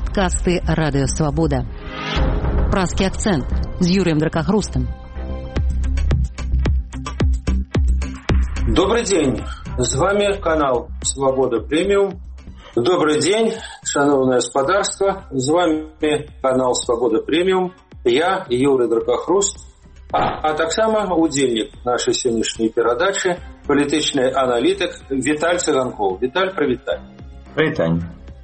Падкасты Радио Свобода. Пражский акцент с Юрием Дракохрустом. Добрый день. С вами канал Свобода Премиум. Добрый день, шановное господарство. С вами канал Свобода Премиум. Я, Юрий Дракохруст, а так само удельник нашей сегодняшней передачи, політичний аналітик Віталь Циганков. Віталь, привітай. Привітань.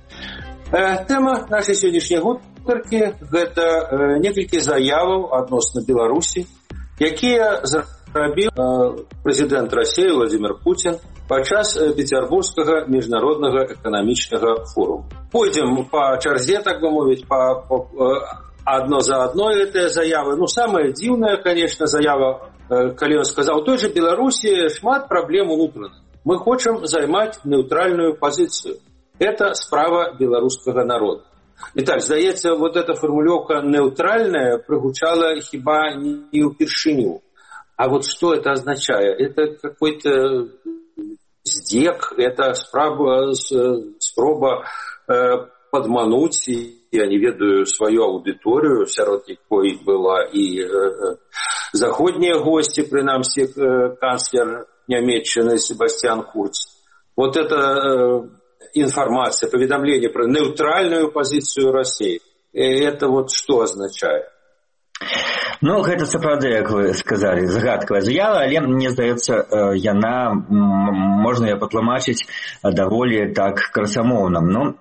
Тема нашей сегодняшней гутаркі – гэта некалькі заяваў адносна Беларусі, якія зрабіў прэзідэнт Расіі Владимир Путин падчас Петербургскага міжнароднага эканамічнага форума. Пойдзем по чарзе, так бы мовіць, одно за одной гэтыя заявы. Самая дзіўная, конечно, заява, калі ён сказаў, той же Беларусі шмат праблем унутраных. Мы хочам займаць нейтральную позицию. Это справа белорусского народа. Віталь, здаецца, вот эта формулёўка «неутральная» пригучала хіба не ўпершыню. А вот что это означает? Это какой-то здек, это спроба подмануть, я не ведаю, свою аудиторию, сярод якой была и заходние гости, принамсі канцлер Нямецчыны Себастьян Курц. Вот это информация, поведомление про нейтральную позицию России. Это вот что означает? Гэта сапраўды, як вы сказали, загадкавая заява, але мне здаецца, яна можна яе патлумачыць даволі так красамоўна.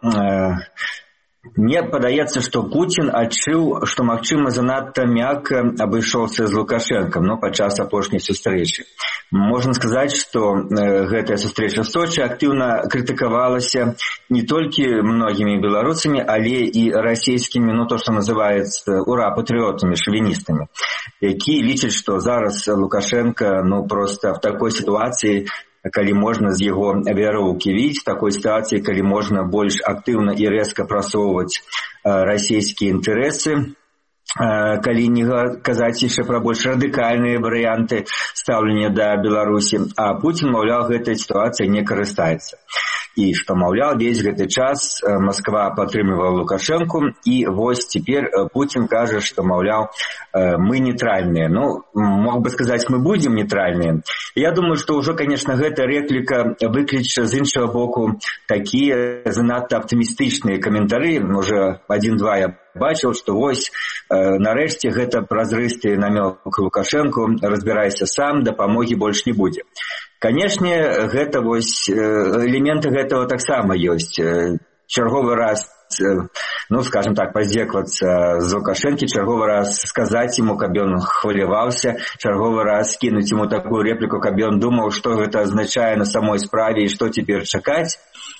Мне падаецца, што Путін адчуў, што, магчыма, занадта мякка абышоўся з Лукашэнкам, падчас апошняй сустрэчы. Можна сказаць, што гэтая сустрэча в Сочи актыўна крытыкавалася не толькі многімі беларусамі, але і расійскімі, то, што называецца ура-патрыётамі, шавіністамі, які лічаць, што зараз Лукашенко, просто в такой сітуацыі, калі можна з яго вяроўкі відзець, такой сітуацыі, калі можна больш актыўна і рэзка прасоўваць расійскія інтарэсы, калі не казаць яшчэ пра больш радыкальныя варыянты стаўлення да Беларусі, а Путін, маўляў, гэтай сітуацыяй не карыстаецца. І што, маўляў, весь гэты час Москва падтрымлівала Лукашэнку, і вось цяпер Путін кажа, што, маўляў, мы нейтральныя. Мог бы сказаць, мы будзем нейтральныя. Я думаю, што ўжо, конечно, гэта рэпліка выкліча з іншага боку такія занадта аптымістычныя каментары. Уже адзін-два я бачыў, што вось нарэшце гэта празрысты намёк Лукашэнку, разбірайся сам, дапамогі больш не будзе. Канешне, гэта вось элементы гэтага таксама ёсць. Чарговы раз, скажем так, паздзеквацца з Лукашэнкі, чарговы раз сказаць яму, каб ён хваляваўся, чарговы раз скінуць яму такую рэпліку, каб ён думаў, што гэта азначае на самой справе і што цяпер чакаць.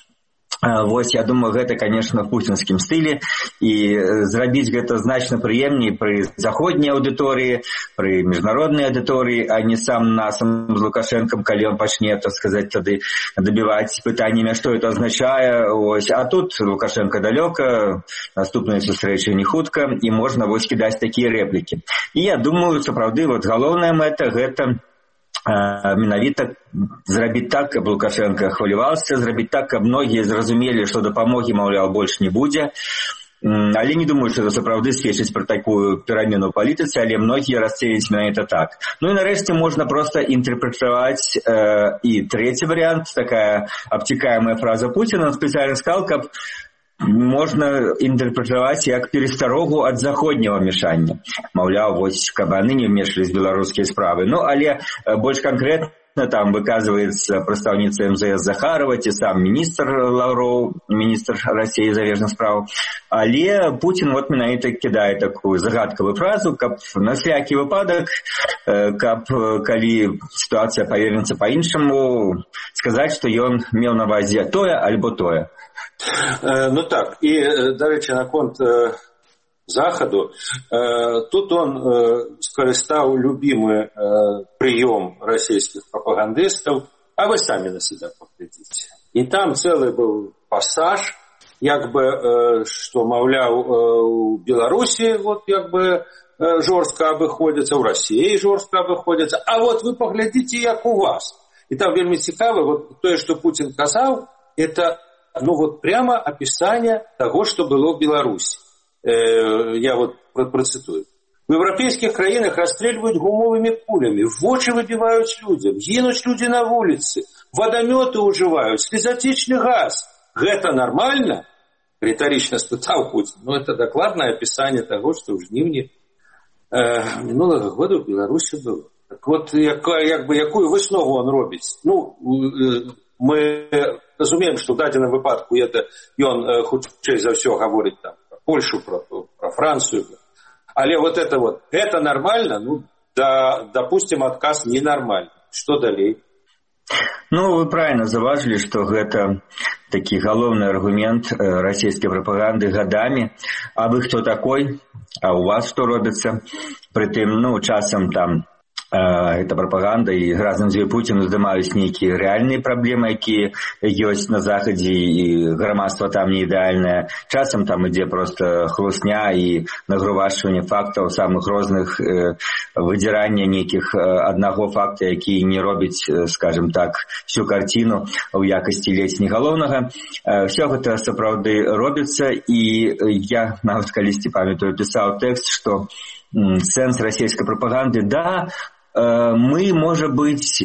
Вось, я думаю, гэта, конечно, в путінскім стылі, і зрабіць гэта значна прыемней пры заходняй аўдыторыі, пры міжнароднай аўдыторыі, а не сам насам з Лукашэнкам, калі он пачне, так сказаць, тады дабіваць пытаннямі, што это азначае. А тут Лукашэнка далёка, наступная сустрэча не хутка, і можна вось кідаць такія рэплікі. І я думаю, сапраўды, галоўная мэта гэта менавіта зрабіць так, каб Лукашенко хваляваўся, зрабіць так, каб многія зразумелі, што дапамогі, маўляў, больш не будзе. Але не думаю, што это сапраўды сведчыць пра такую перамену ў палітыцы, але многія расцэняць менавіта так. І нарэшце можна проста інтэрпрэтаваць і трэці варыянт, такая абцікаемая фраза Пуціна, он спецыяльна сказаў, каб можна інтэрпрэтаваць як перастарогу ад заходняго мяшання. Маўляў, вось, каб яны не ўмешвались в беларускія справы. Але больш канкрэтна там выказваецца прадстаўніца МЗС Захарова, ці сам міністр Лаўроў, міністр Расіі замежных спраў. Але Путін менавіта кідае такую загадкавую фразу, каб на всякі выпадак, каб калі сітуацыя павернецца па-іншаму, сказаць, што ён меў на ўвазе тое альбо тое. Так, і, дарэчы, наконт Заходу, тут он скористал любимый прием российских пропагандистов, а вы сами на себя поглядите. И там целый был пассаж, что, маўляў, у Беларуси жорстко обыходится, у России жорстко обыходится, а вот вы поглядите, як у вас. И там вельмі цікава, тое, что Путин казаў, это ну вот прямо описание того, что было в Беларуси. Я вот процитую. В европейских краінах расстреливают гумовыми пулями, в вочы выбивают людям, гинут люди на улице, водометы уживают, слезотечный газ. Это нормально? Риторично спытал Путин. Ну, это докладное описание того, что в жнівні минулого года в Беларуси было. Так вот, якую виснову он робить? Ну, мы разумеем, что в дадзеным выпадку он хутчэй за все говорит там, про Польшу, про Францию. Але вот, это нормально? Ну, да, допустим, отказ ненормальный. Что далей? Ну, вы правильно заўважылі, што гэта такі галоўны аргумент расійскай прапаганды гадамі. А вы хто такой? А у вас што робіцца? Прытым, ну, часам там эта прапаганда і разам з Путіным здымаюць нейкія рэальныя праблемы, якія ёсць на захадзе, і грамадства там не ідэальнае. Часам там ідзе проста хлусня і нагрувашванне фактаў самых розных, выдзірання нейкіх аднаго факта, які не робіць, скажем так, всю карціну ў якасці ледзь не галоўнага. Всё гэта сапраўды робіцца, і я нават калісьці памятаю пісаў тэкст, што сэнс расійскай прапаганды, да, мы, можа быць,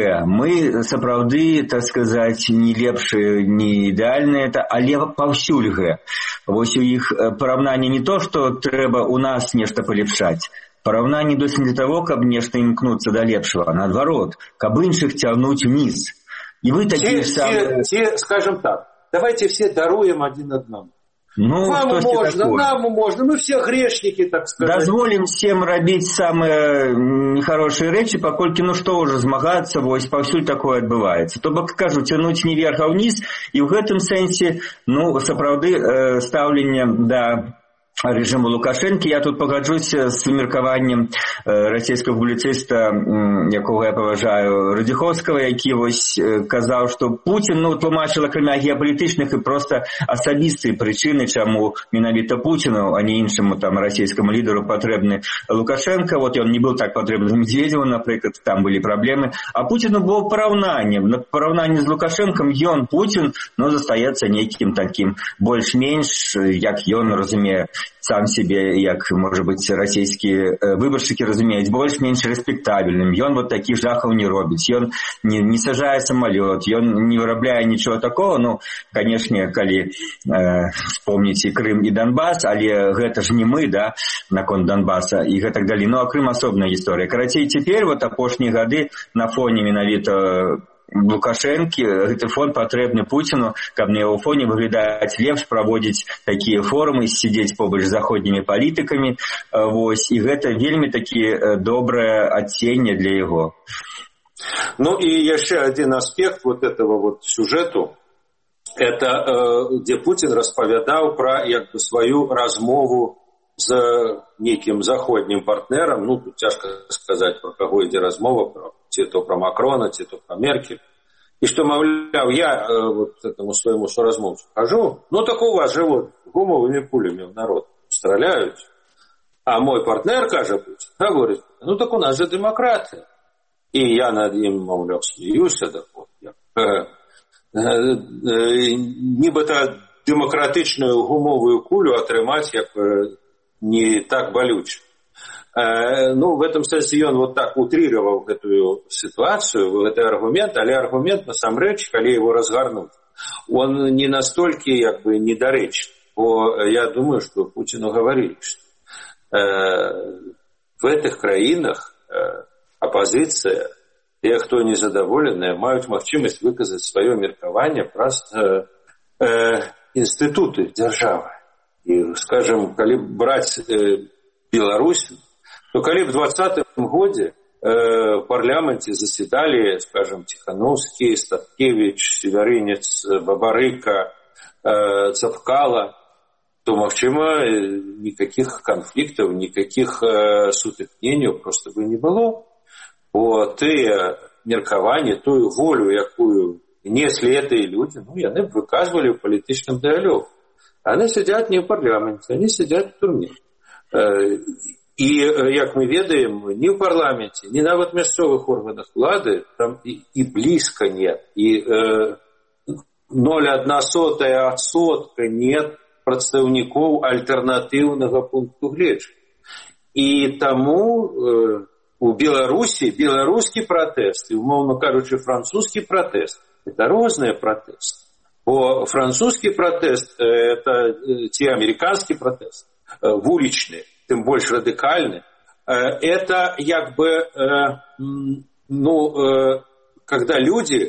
мы сапраўды, так сказаць, не лепшыя, не ідэальныя, але паўсюль Вось у іх параўнанне не то, што трэба у нас нешта палепшаць. Параўнанне досыць для того, каб нешта імкнуцца да лепшага, наадварот, каб іншых цягнуць униз. І вы такія самыя... Скажем так, давайте все даруем один одному. Ну, вам можно, нам можно, мы все грешники, так сказать. Дозволим всем робить самые нехорошие речи, покольки, ну что уже змагаться, вось паўсюль такое адбываецца. То бок, кажу, цянуць не вверх, а вниз, і ў гэтым сэнсе, ну, сапраўды стаўленне да режиму Лукашенко. Я тут пагаджуся з меркаваннем расійскага публіцыста, якога я паважаю, Радзіхоўскага, які вось казаў, што Путін, ну, тлумачыў акрамя геапалітычных і проста асабістыя прычыны, чаму менавіта Путіну, а не іншаму там расійскаму лідару патрэбны Лукашенко. Вот ён не быў так патрэбны Медведеву, напрыклад, там былі праблемы. А Путіну было параўнанне. На параўнанні з Лукашенком ён, Путін, ну, застаецца нейкім такім больш-менш, як ён разумее сам себе, як, можа быць, расійскія выбаршчыкі разумеюць, больш-менш рэспектабельным. Ён вот такіх жахаў не робіць. Ён не сажае самалёт, ён не вырабляе нічого такого. Ну, канешне, калі вспомніць і Крым і Донбас, але гэта ж не мы, да, наконт Донбаса і гэтак далей. Ну, а Крым асобная гісторыя. Карацей, цяпер вот апошнія гады на фоне менавіта Лукашэнкі гэты фон патрэбны Пуціну, каб на яго фоне выглядаць лепш, праводзіць такія форумы, сидзець побач з заходнімі палітыкамі. Вось, і гэта вельмі такі добрае адценне для яго. Ну и еще один аспект вот этого вот сюжету, это где Путин распавядаў про як бы свою размову з неким заходнім партнером. Ну, тут цяжка сказать, про кого ідзе размова, ці то про Макрона, ці то про Меркель. И что, мовляв, я вот этому своему соразмовцу хожу, ну так у вас же вот гумовыми пулями в народ стреляют, а мой партнер, кажа Путин, говорит, ну так у нас же демократия. И я над ним, мовляв, смеюсь, да вот, нібито демократичную гумовую кулю атрымаць як не так болюче. Ну, в этом смысле он вот так утрировал эту ситуацию, этот аргумент, але аргумент, насамрэч, калі его разгарнуть, он не настолько, как бы, недоречен. Я думаю, что Путину говорили, что в этих краинах оппозиция, те, кто незадоволены, имеют возможность выказать свое меркаванне праз институты державы. И, скажем, калі брать Беларусь, то калі в 2020 году в парламенте заседали, скажем, Тихановский, Статкевич, Северинец, Бабарыка, Цапкала, то, магчыма, никаких конфликтов, никаких сутыкнений просто бы не было. Вот, и меркаванне, ту волю, якую несли эти люди, ну, яны выказывали в политичном диалоге. Они сидят не в парламенте, они сидят в тюрьме. І, як ми ведаем, ні в парламенте, ні нават мясцовых органах улады там і блізка нет. І 0,01% нет прадстаўнікоў альтэрнатыўнага пункту гледжання. І таму у Беларусі беларускі пратэст і, умоўна кажучы, французскі пратэст – это розныя пратэсты. Бо французскі пратэст – это ці амерыканскі пратэст, вулічны, тым больш радыкальны. Это як бы, когда люди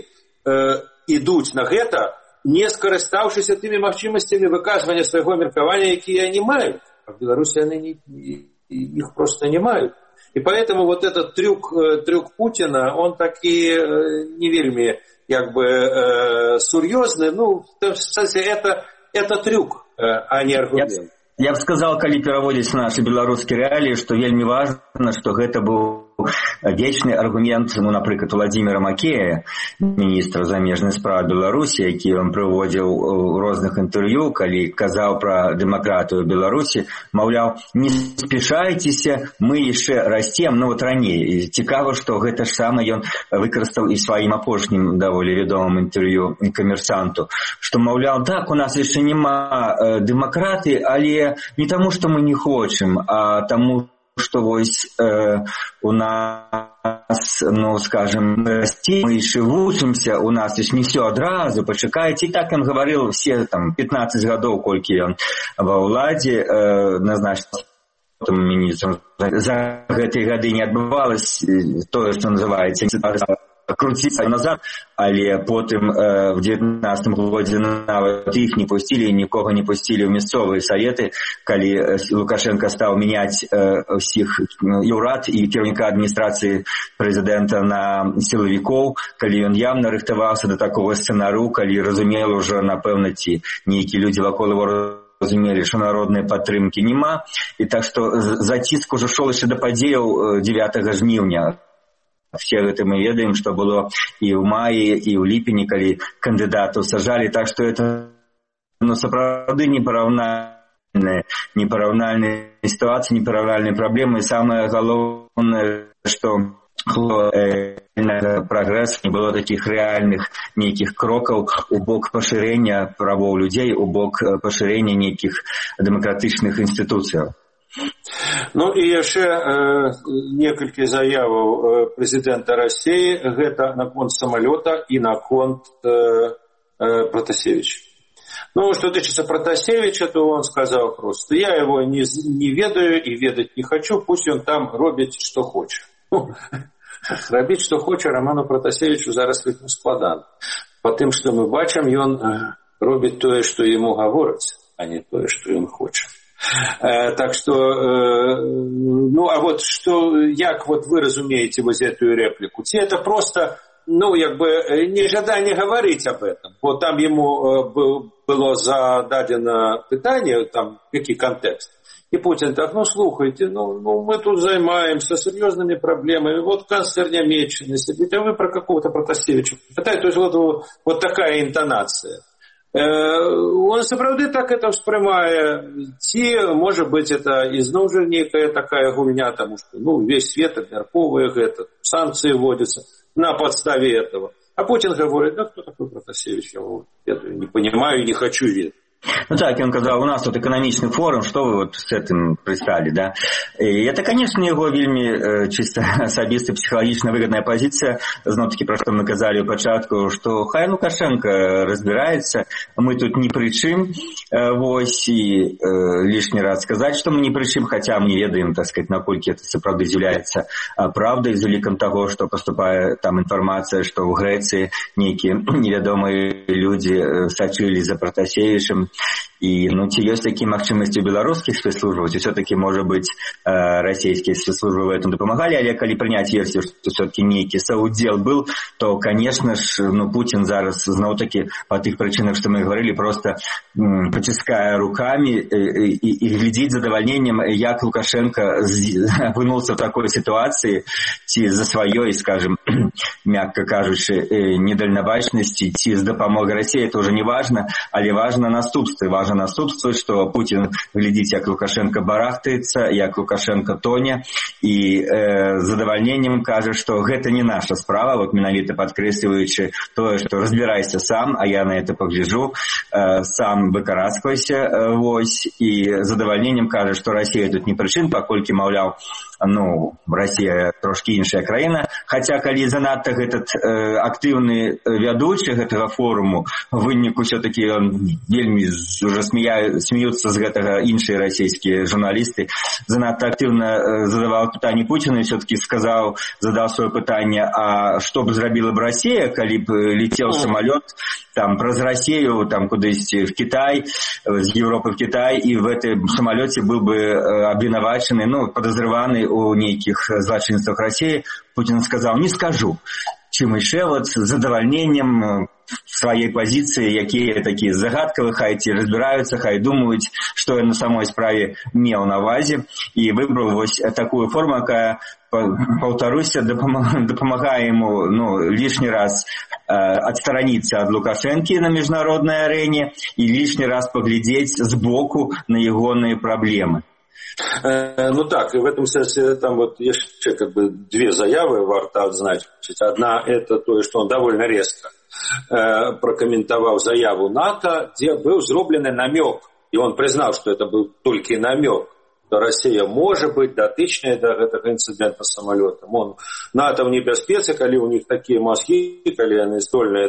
ідуць на гэта, не скарыстаўшыся тымі магчымасцямі выказвання свайго меркавання, якія они маюць. А в Беларуси они их просто не маюць. И поэтому вот этот трюк Путина, он таки не вельми как бы сур'ёзны. Ну, кстати, это трюк, а не аргумент. Я б сказал, калі пераводзіць нашы беларускія рэаліі, што вельмі важна, што гэта быў вечны аргумент, напрыклад, Владимира Макея, міністра замежнай справ Беларусі, які ён прыводзіў у розных інтэрв'ю, калі казаў пра дэмакратыю Беларусі, маўляў, не спяшайцеся, мы яшчэ расцем, ну вот раней. І цікава, што гэта ж сама ён выкарыстаў і сваім апошнім даволі вядомым інтэрв'ю камерсанту, што, маўляў, так, у нас яшчэ няма дэмакратыі, але не таму, што мы не хочам, а таму, што вось у нас, ну, скажем, расце, мы яшчэ вучымся, у нас яшчэ не всё адразу, пачакайце. І так ён гаварыў все там 15 гадоў, колькі ён ва ўладзе, назначыць міністрам. За гэтыя гады не адбывалось тое, што называецца круціцца назад, але потым в 19 годзе нават іх не пусцілі, нікога не пусцілі ў мясцовыя саветы, калі Лукашенко стаў мяняць усіх ўрад і кіраўніка адміністрацыі прэзідэнта на сілавікоў, калі ён явна рыхтаваўся да такога сцэнару, калі разумел ужо, напэўна, ці нейкія людзі вакол яго разумелі, што народнай падтрымкі няма. І так што заціск ужо шоў яшчэ да падзеяў 9 жніўня. Все гэта мы ведаем, што было і ў маі, і ў ліпені, калі кандыдатаў сажалі. Так што это, ну, сапраўды непараўнальная сітуацыя, непараўнальныя праблемы. І самае галоўнае, што прагрэс, не было такіх рэальных нейкіх крокаў у бок пашырэння правоў людзей, у бок пашырэння нейкіх дэмакратычных інстытуцыяў. Ну і яшчэ некалькі заяваў прэзідэнта Расіі, гэта наконт самалёта і наконт Протасевича. Ну, что тычыцца Протасевича, то он сказал просто: я его не ведаю и ведать не хочу, пусть он там робіць, что хоча. Ну, рабіць, што хоча, Роману Протасевичу зараз вельмі складана. Па тым, што мы бачым, ён робіць тое, што яму гавораць, а не тое, што ён хоча. Так что, ну, а вот что, як вот вы разумеете вот эту реплику? Ці это просто, ну, як бы, нежаданне говорить об этом. Вот там ему было зададено питание, там, какой контекст. И Путин так: ну, слухайте, ну мы тут занимаемся серьезными проблемами. Вот канцлер Нямеччины сидит, а вы про какого-то Протасевича. То есть вот такая интонация. Он сапраўды так это ўспрымае, ці, можа быць, это ізноў жа нейкая такая гульня, таму што, ну, весь свет абмяркоўвае гэта, санкцыі вводзяцца на подставе этого. А Путин говорит: ну, кто такой Протасевич, я его не понимаю и не хочу верить. Ну так, он сказал, у нас тут экономичный форум, что вы вот с этим пристали, да? И это, конечно, его вельми чисто особисто психологично выгодная позиция. Знов-таки, про что мы казали у початку, что хай Лукашенко разбирается, мы тут не при чым, вось, и лишний раз сказать, что мы не при чым, хотя мы не ведаем, так сказать, наколькі это сапраўды з'яўляецца правдой, з улікам того, что поступает там информация, что в Греции некие невядомые люди сачылі за Протасевичем. І, ну, ці ёсць такія магчымасці беларускіх спецслужбаў, ці все-таки, можа быць, расійскія спецслужбы в этом дапамагалі, але калі прыняць версію, што все-таки нейкі саудзел был, то, конечно ж, ну, Путин зараз зноў-таки по тых прычынах, што мы говорили, просто потиская руками и глядзіць задавальненнем, як Лукашенко апынуўся в такой ситуации, ці за сваёй, скажем, мягко кажучы, недальнабачнасці, ці з дапамогай Расіі, это уже не важно, але важно наступнае. наступствы. Важна наступствы, што Пуцін глядзіць, як Лукашенко барахтаецца, як Лукашенко тоне, і задавальненнем кажа, што гэта не наша справа, вот менавіта падкрэсліваючы тое, што разбірайся сам, а я на это пагляджу, сам выкарасквайся, вось, і задавальненнем кажа, што Расія тут не прычын, паколькі, маўляў, Расія трошкі іншая краіна, хаця калі занадта гэтат актыўны вядучы гэтага форуму, у выніку ўсё-такі ён вельмі уже смеюцца з гэтага іншыя расійскія журналісты, занадта актыўна задаваў пытанне Пуціну, все-таки задаў свое пытанне, а што б зрабіла б Расія, калі б летел самолет там праз Россию, там кудись в Китай, з Европы в Китай, и в этом самолете был бы обвинувачены, подозреваны у нейких злочинствах России. Путин сказал: не скажу. Чым яшчэ з задавальненнем сваёй пазіцыі, якія такія загадкавыя, хай ці разбіраюцца, хай думаюць, што ён на самой справе меў на ўвазе, і выбраў вось такую форму, якая, паўтаруся, дапамагае яму лішні раз адстараніцца ад Лукашэнкі на міжнароднай арэне і лішні раз паглядзець збоку на ягоныя праблемы. Так, и в этом смысле там вот еще две заявы варто отзначить. Одна — это то, что он довольно резко прокомментовал заяву НАТО, где был сделан намек, и он признал, что это был только намек, что Россия может быть дотычная до этого инцидента с самолетом. Он НАТО в небеспеце, коли у них такие мозги, коли они здольные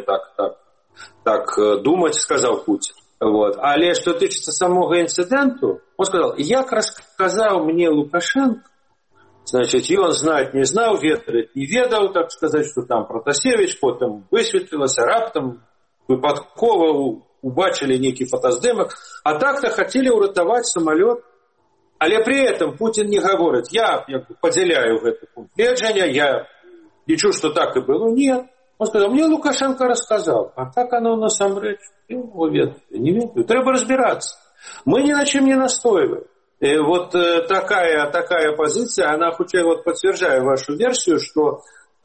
так думать, сказал Путин. Але что тычыцца самого инциденту, он сказал: як рассказал мне Лукашенко, значит, и он знать не знал, ведать не ведал, так сказать, что там Протасевич, потом высветлилось, раптом выпадково убачили некий фотоздымок, а так-то хотели уратовать самолет. Але при этом Путин не говорит: я поделяю это пункт гледжання, я лечу, что так и было. Нет. Он сказал: мне Лукашенко рассказал, а как оно насамрэч? Не ведаю. Треба разбираться. Мы ни на чем не настаиваем. И вот такая позиция, она хоть подтверждает вашу версию, что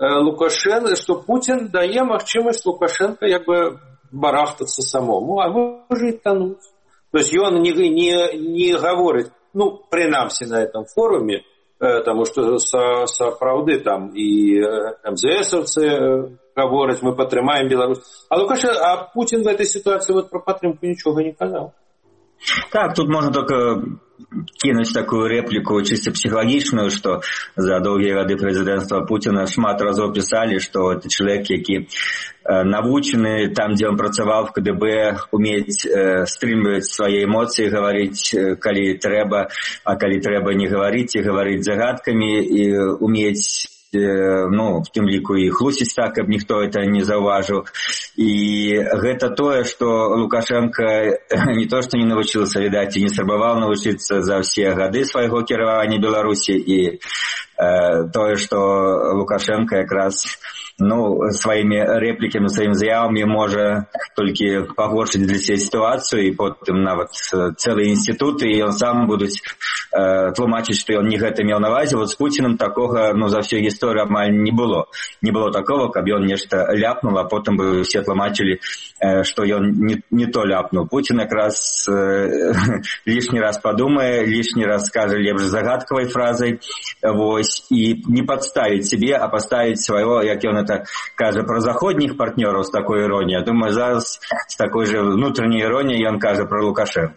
что Путин дає можливість Лукашенко барахтаться самому, а может тонуть. То есть он не говорит, принамсі на этом форуме, потому что со правды там и МЗСовцы говорят: мы подтримаем Беларусь. А Путин в этой ситуации про подтримку ничего не сказал. Так, тут можно только кинуть такую реплику чисто психологичную, что за долгие годы президентства Путина шмат разоў писали, что это человек, який навучены там, где он працаваў в КДБ, умець стрымліваць свае эмоцыі, говорить, калі трэба, а калі трэба не говорить, и говорить загадками, и умець в тым ліку і хлусіць так, каб ніхто это не заўважыў. І гэта тое, што Лукашенко не то што не навучыўся, відаць, і не спрабаваў навучыцца за ўсе гады свайго кіравання Беларусі, і тое, што Лукашенко якраз сваімі рэплікамі, сваімі заявамі можа толькі пагоршыць для сябе сітуацыю, і потым нават цэлыя інстытуты, і ён сам будуць тлумачыць, што ён не гэта меў на ўвазе. Вот з Пуціным такога за всю гісторыю амаль не было. Не было такого, каб ён нешта ляпнул, а потым бы все тлумачылі, што ён не то ляпнул. Путін якраз лішні раз падумае, лішні раз скажа лепш загадкавай фразай, вось, і не падставіць себе, а паставіць свайго, як ён это кажа про заходніх партнёраў, з такой іроніяй. Думаю, зараз з такой же внутренней іроніяй ён кажа про Лукашенко.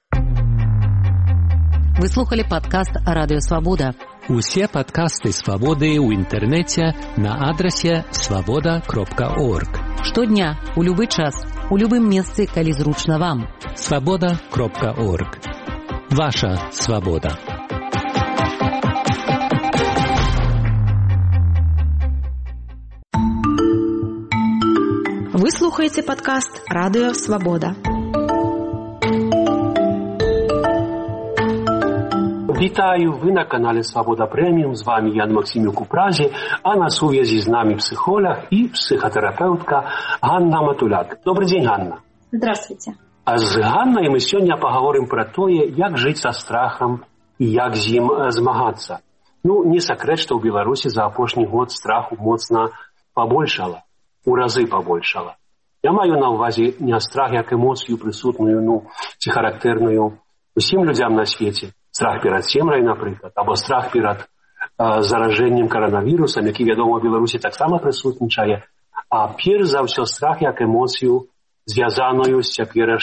Вы слухали падкаст Радыё Свабода. Усе падкасты Свабоды ў інтэрнэце на адрасе свабода.орг. Штодня, у любы час, у любым месцы, калі зручна вам. свабода.орг. Ваша свабода. Вы слухаеце падкаст Радыё Свабода. Вітаю, ви на каналі Свобода Преміум, з вами Ян Максимюк у Празі, а на сувязі з нами психолог і психотерапевтка Ганна Матуляк. Добрый день, Ганна. Здравствуйте. А з Ганнай мы сёння пагаворым пра тое, як жыць са страхам і як з ім змагацца. Не сакрэт, што ў Беларусі за апошні год страху моцна пабольшала, у разы пабольшала. Я маю на ўвазе не страх як эмоцыю прысутную, ці характэрную усім людзям на свеце. Страх перад цемрай, напрыклад, або страх перад заражэннем каранавірусам, які, вядома, у Беларусі таксама прысутнічае, а перш за ўсё страх як эмоцыю, звязаную з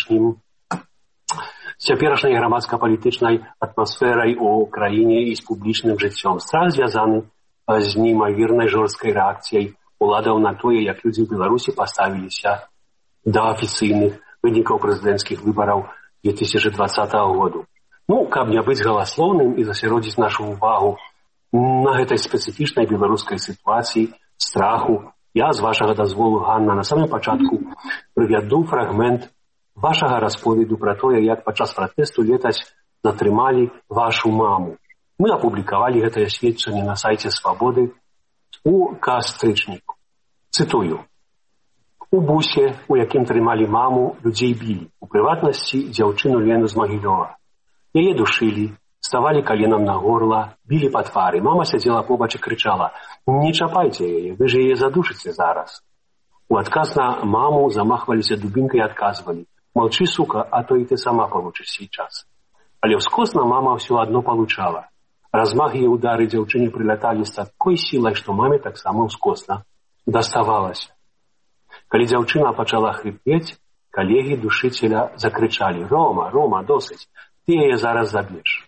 цяперашняй грамадска-палітычнай атмасферай у краіне і з публічным жыццём. Страх звязаны з неймавернай жорсткай рэакцыяй уладаў на тое, як людзі ў Беларусі паставіліся да афіцыйных вынікаў прэзідэнцкіх выбараў 2020 году. Каб не быць галаслоўным і засяродзіць нашу ўвагу на гэтай спецыфічнай беларускай сітуацыі, страху, я, з вашага дазволу, Ганна, на самым пачатку прывяду фрагмент вашага расповеду пра тое, як падчас пратэсту летась затрымалі вашу маму. Мы апублікавалі гэтае сведчанне на сайце Свабоды у кастрычніку. Цытую. У бусе, у якім трымалі маму, людзей білі. У прыватнасці дзяўчыну Лену з Магілёва. Яе душылі, ставалі каленам на горла, білі па твары. Мама сядзела побач і крычала: «Не чапайце яе, вы ж яе задушыце зараз». У адказ на маму замахваліся дубінкай і адказвалі: «Молчи, сука, а то і ты сама получишь сейчас». Але ўскосна мама ўсё адно получала. Размах яе удары дзяўчыне приляталі з такой сілай, што маме таксама ўскосна даставалася. Калі дзяўчына пачала хрыпець, калегі душыцеля закрычалі: «Рома, Рома, досыць, ты яе зараз заб'еш».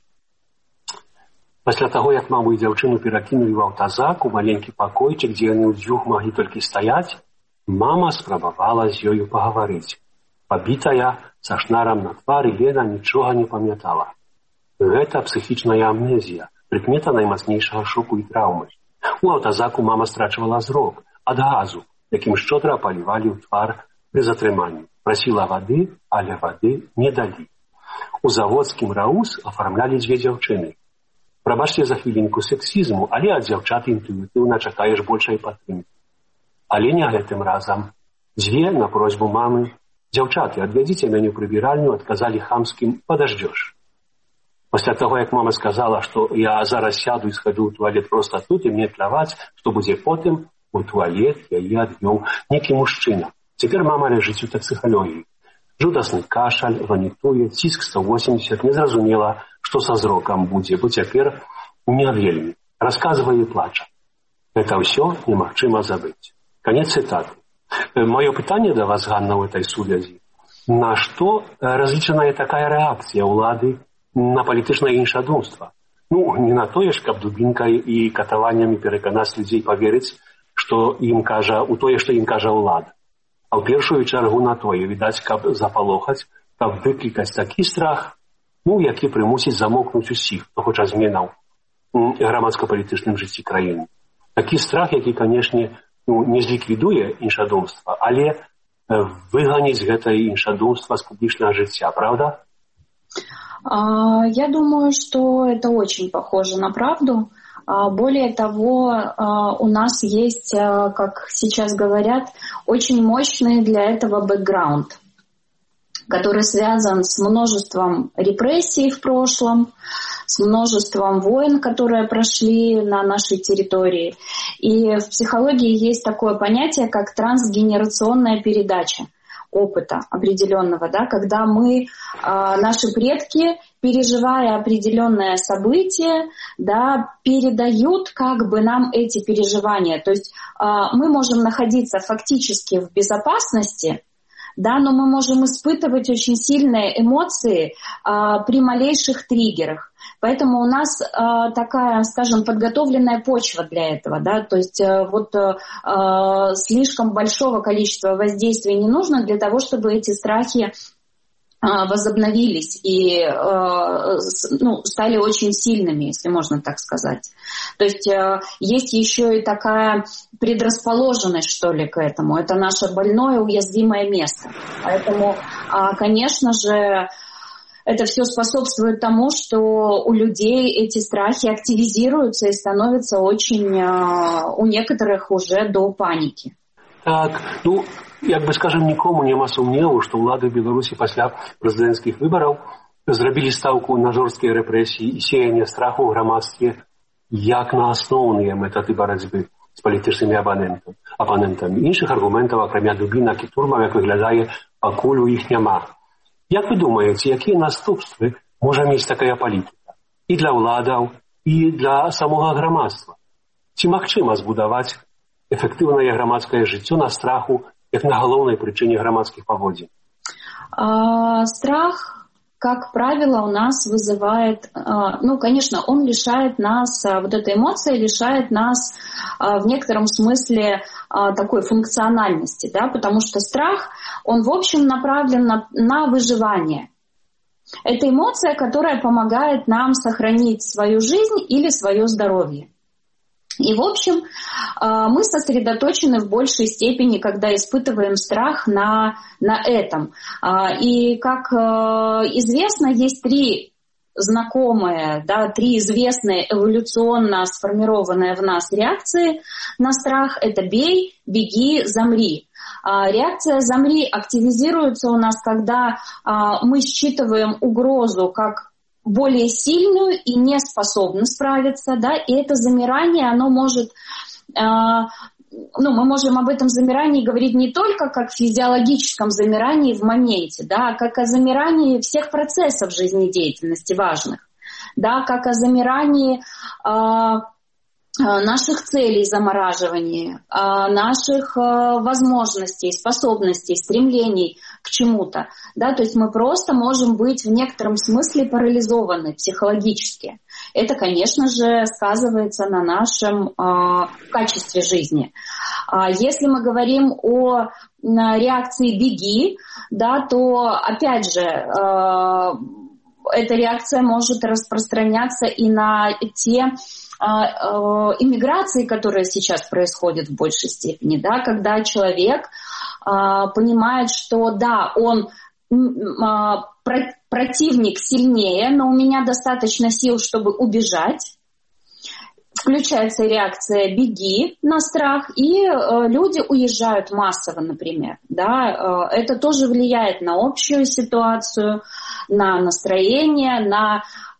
Пасля таго, як маму і дзяўчыну перакінулі ў аўтазак, у маленькі пакойчык, дзе яны ўдзвюх маглі толькі стаяць, мама спрабавала з ёю пагаварыць. Пабітая, са шнарам на твары, Лена нічога не памятала. Гэта псіхічная амнезія, прыкмета наймацнейшага шоку і траўмы. У аўтазаку мама страчвала зрок ад газу, якім шчодра палівалі ў твар пры затрыманні. Прасіла вады, але вады не далі. У заводскім РАУС афармлялі дзве дзяўчыны. Прабачце за хвілінку сексізму, але ад дзяўчат інтуітыўна чакаеш большай падтрымкі. Але не гэтым разам. Дзве на просьбу мамы: «Дзяўчаты, адвядзіце мяне ў прыбіральню», адказалі хамскім: «Падаждзёш». Пасля таго, як мама сказала, што я зараз сяду і схаджу ў туалет проста тут, і мне пляваць, што будзе потым, у туалет яе адвёў некі мужчына. Цяпер мама ляжыць у таксіхалогіі. Жудасны кашаль, ванітуе, ціск 180, незразумела, што са зрокам будзе, бо цяпер не вельмі. Расказвае і плача. Гэта ўсё немагчыма забыць. Канец цытаты. Маё пытанне да вас, Ганна, ў этой сувязі. На што разлічаная такая рэакцыя ўлады на палітычнае іншадумства? Не на тое ж, каб дубінкай і катаваннямі пераканаць людзей паверыць, што ім кажа, у тое, што ім кажа ўлада. А ў першую чаргу на тое, відаць, каб запалохаць, каб выклікаць такі страх, які прымусіць замокнуць усіх, хто хоча зменаў грамадска-палітычным жыцці краіны. Такі страх, які, канешне, не зліквідуе іншадумства, але выганіць гэтае іншадумства з публічнага жыцця, правда? Я думаю, что это очень похоже на правду. Более того, у нас есть, как сейчас говорят, очень мощный для этого бэкграунд, который связан с множеством репрессий в прошлом, с множеством войн, которые прошли на нашей территории. И в психологии есть такое понятие, как трансгенерационная передача опыта определенного, да, когда мы, наши предки, переживая определенное событие, да, передают как бы нам эти переживания. То есть мы можем находиться фактически в безопасности, да, но мы можем испытывать очень сильные эмоции при малейших триггерах. Поэтому у нас такая, скажем, подготовленная почва для этого, да, то есть слишком большого количества воздействия не нужно для того, чтобы эти страхи возобновились и стали очень сильными, если можно так сказать. То есть есть еще и такая предрасположенность, что ли, к этому. Это наше больное, уязвимое место. Поэтому, конечно же, это все способствует тому, что у людей эти страхи активизируются и становятся очень, у некоторых уже до паники. Так, як бы, скажем, нікому няма сумневу, што ўлады Беларусі пасля прэзідэнцкіх выбараў зрабілі стаўку на жорсткія рэпрэсіі і сеянне страху ў грамадстве як на асноўныя метады барацьбы з палітычнымі абанентамі. апанентамі. Інших аргументів, окрім дубінок і турмаў, як виглядає, пакуль у іх няма. Як ви думаєте, які наступствы може мець такая палітика? І для ўладаў, і для самого грамадства? Ці магчыма збудаваць эфектыўнае грамадскае жыццё на страху, як на галоўнай прычыне грамадскіх паводзін? Страх, как правило, у нас вызывает, конечно, он лишает нас, вот эта эмоция лишает нас в некотором смысле такой функциональности, да, потому что страх, он в общем направлен на выживание. Это эмоция, которая помогает нам сохранить свою жизнь или свое здоровье. И, в общем, мы сосредоточены в большей степени, когда испытываем страх на этом. И, как известно, есть три известные эволюционно сформированные в нас реакции на страх. Это «бей», «беги», «замри». Реакция «замри» активизируется у нас, когда мы считываем угрозу как более сильную и не способны справиться, да, и это замирание, оно может, мы можем об этом замирании говорить не только как физиологическом замирании в моменте, да, а как о замирании всех процессов жизнедеятельности важных, да, как о замирании наших целей замораживания, наших возможностей, способностей, стремлений к чему-то. Да? То есть мы просто можем быть в некотором смысле парализованы психологически. Это, конечно же, сказывается на нашем качестве жизни. Если мы говорим о реакции «беги», да, то, опять же, эта реакция может распространяться и на те иммиграции, которые сейчас происходят в большей степени, да, когда человек понимает, что да, он противник сильнее, но у меня достаточно сил, чтобы убежать. Включается реакция «беги» на страх, и люди уезжают массово, например. Да? Это тоже влияет на общую ситуацию, на настроение, на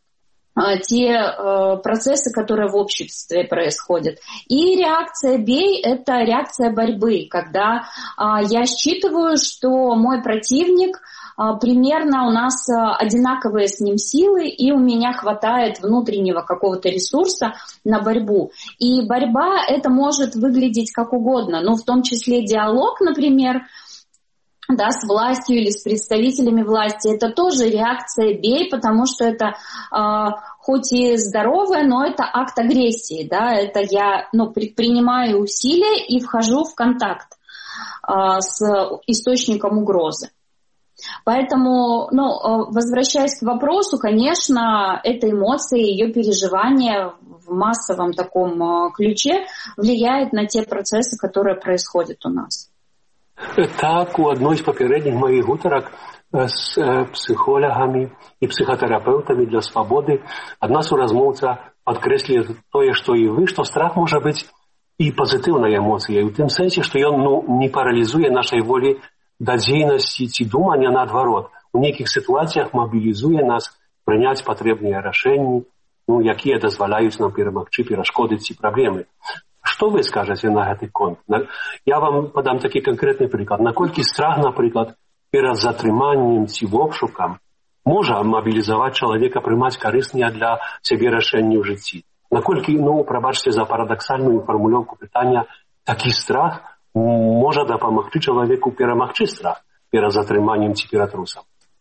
те процессы, которые в обществе происходят. И реакция «бей» — это реакция борьбы, когда я считываю, что мой противник примерно у нас одинаковые с ним силы, и у меня хватает внутреннего какого-то ресурса на борьбу. И борьба это может выглядеть как угодно, в том числе диалог, например, да, с властью или с представителями власти, это тоже реакция «бей», потому что это хоть и здоровая, но это акт агрессии, да, это я предпринимаю усилия и вхожу в контакт с источником угрозы. Поэтому, возвращаясь к вопросу, конечно, эта эмоция, ее переживание в массовом таком ключе влияет на те процессы, которые происходят у нас. Так, у одной з попередніх моїх гутарак з психологами і психотерапевтами для свободы одна суразмоўца падкрэсліла тое, што і вы, што страх можа быць і пазітыўнай эмоцыяй, у тым сэнсе, што ён не паралізуе нашай волі да дзейнасці ці думання, наадварот. У нейкіх сітуацыях мабілізуе нас прыняць патрэбныя рашэнні, якія дазваляюць нам перамагчы перашкоды ці праблемы. Што вы скажаце на гэты конт? Я вам падам такі канкрэтны прыклад. Наколькі страх, напрыклад, перад затрыманнем ці обшукам можа мабілізаваць чалавека прымаць карысныя для сябе рашэнні ў жыцці? Наколькі, прабачце за парадаксальную фармулёўку пытання, такі страх можа дапамагчы чалавеку перамагчы страх перад затрыманнем ці перад трусам?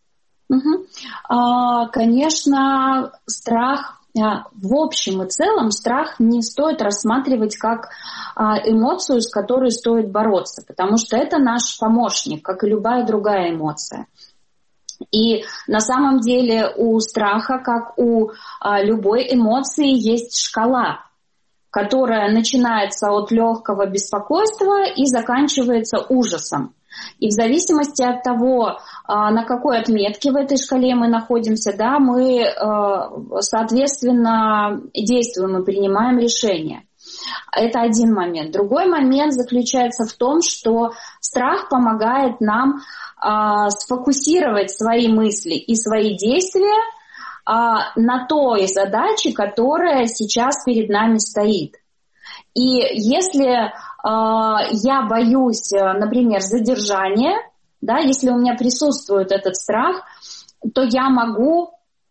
Конечно, страх... В общем и целом страх не стоит рассматривать как эмоцию, с которой стоит бороться, потому что это наш помощник, как и любая другая эмоция. И на самом деле у страха, как у любой эмоции, есть шкала, которая начинается от легкого беспокойства и заканчивается ужасом. И в зависимости от того, на какой отметке в этой шкале мы находимся, да, мы, соответственно, действуем и принимаем решения. Это один момент. Другой момент заключается в том, что страх помогает нам сфокусировать свои мысли и свои действия на той задаче, которая сейчас перед нами стоит. И если я боюсь, например, задержания, да, если у меня присутствует этот страх, то я могу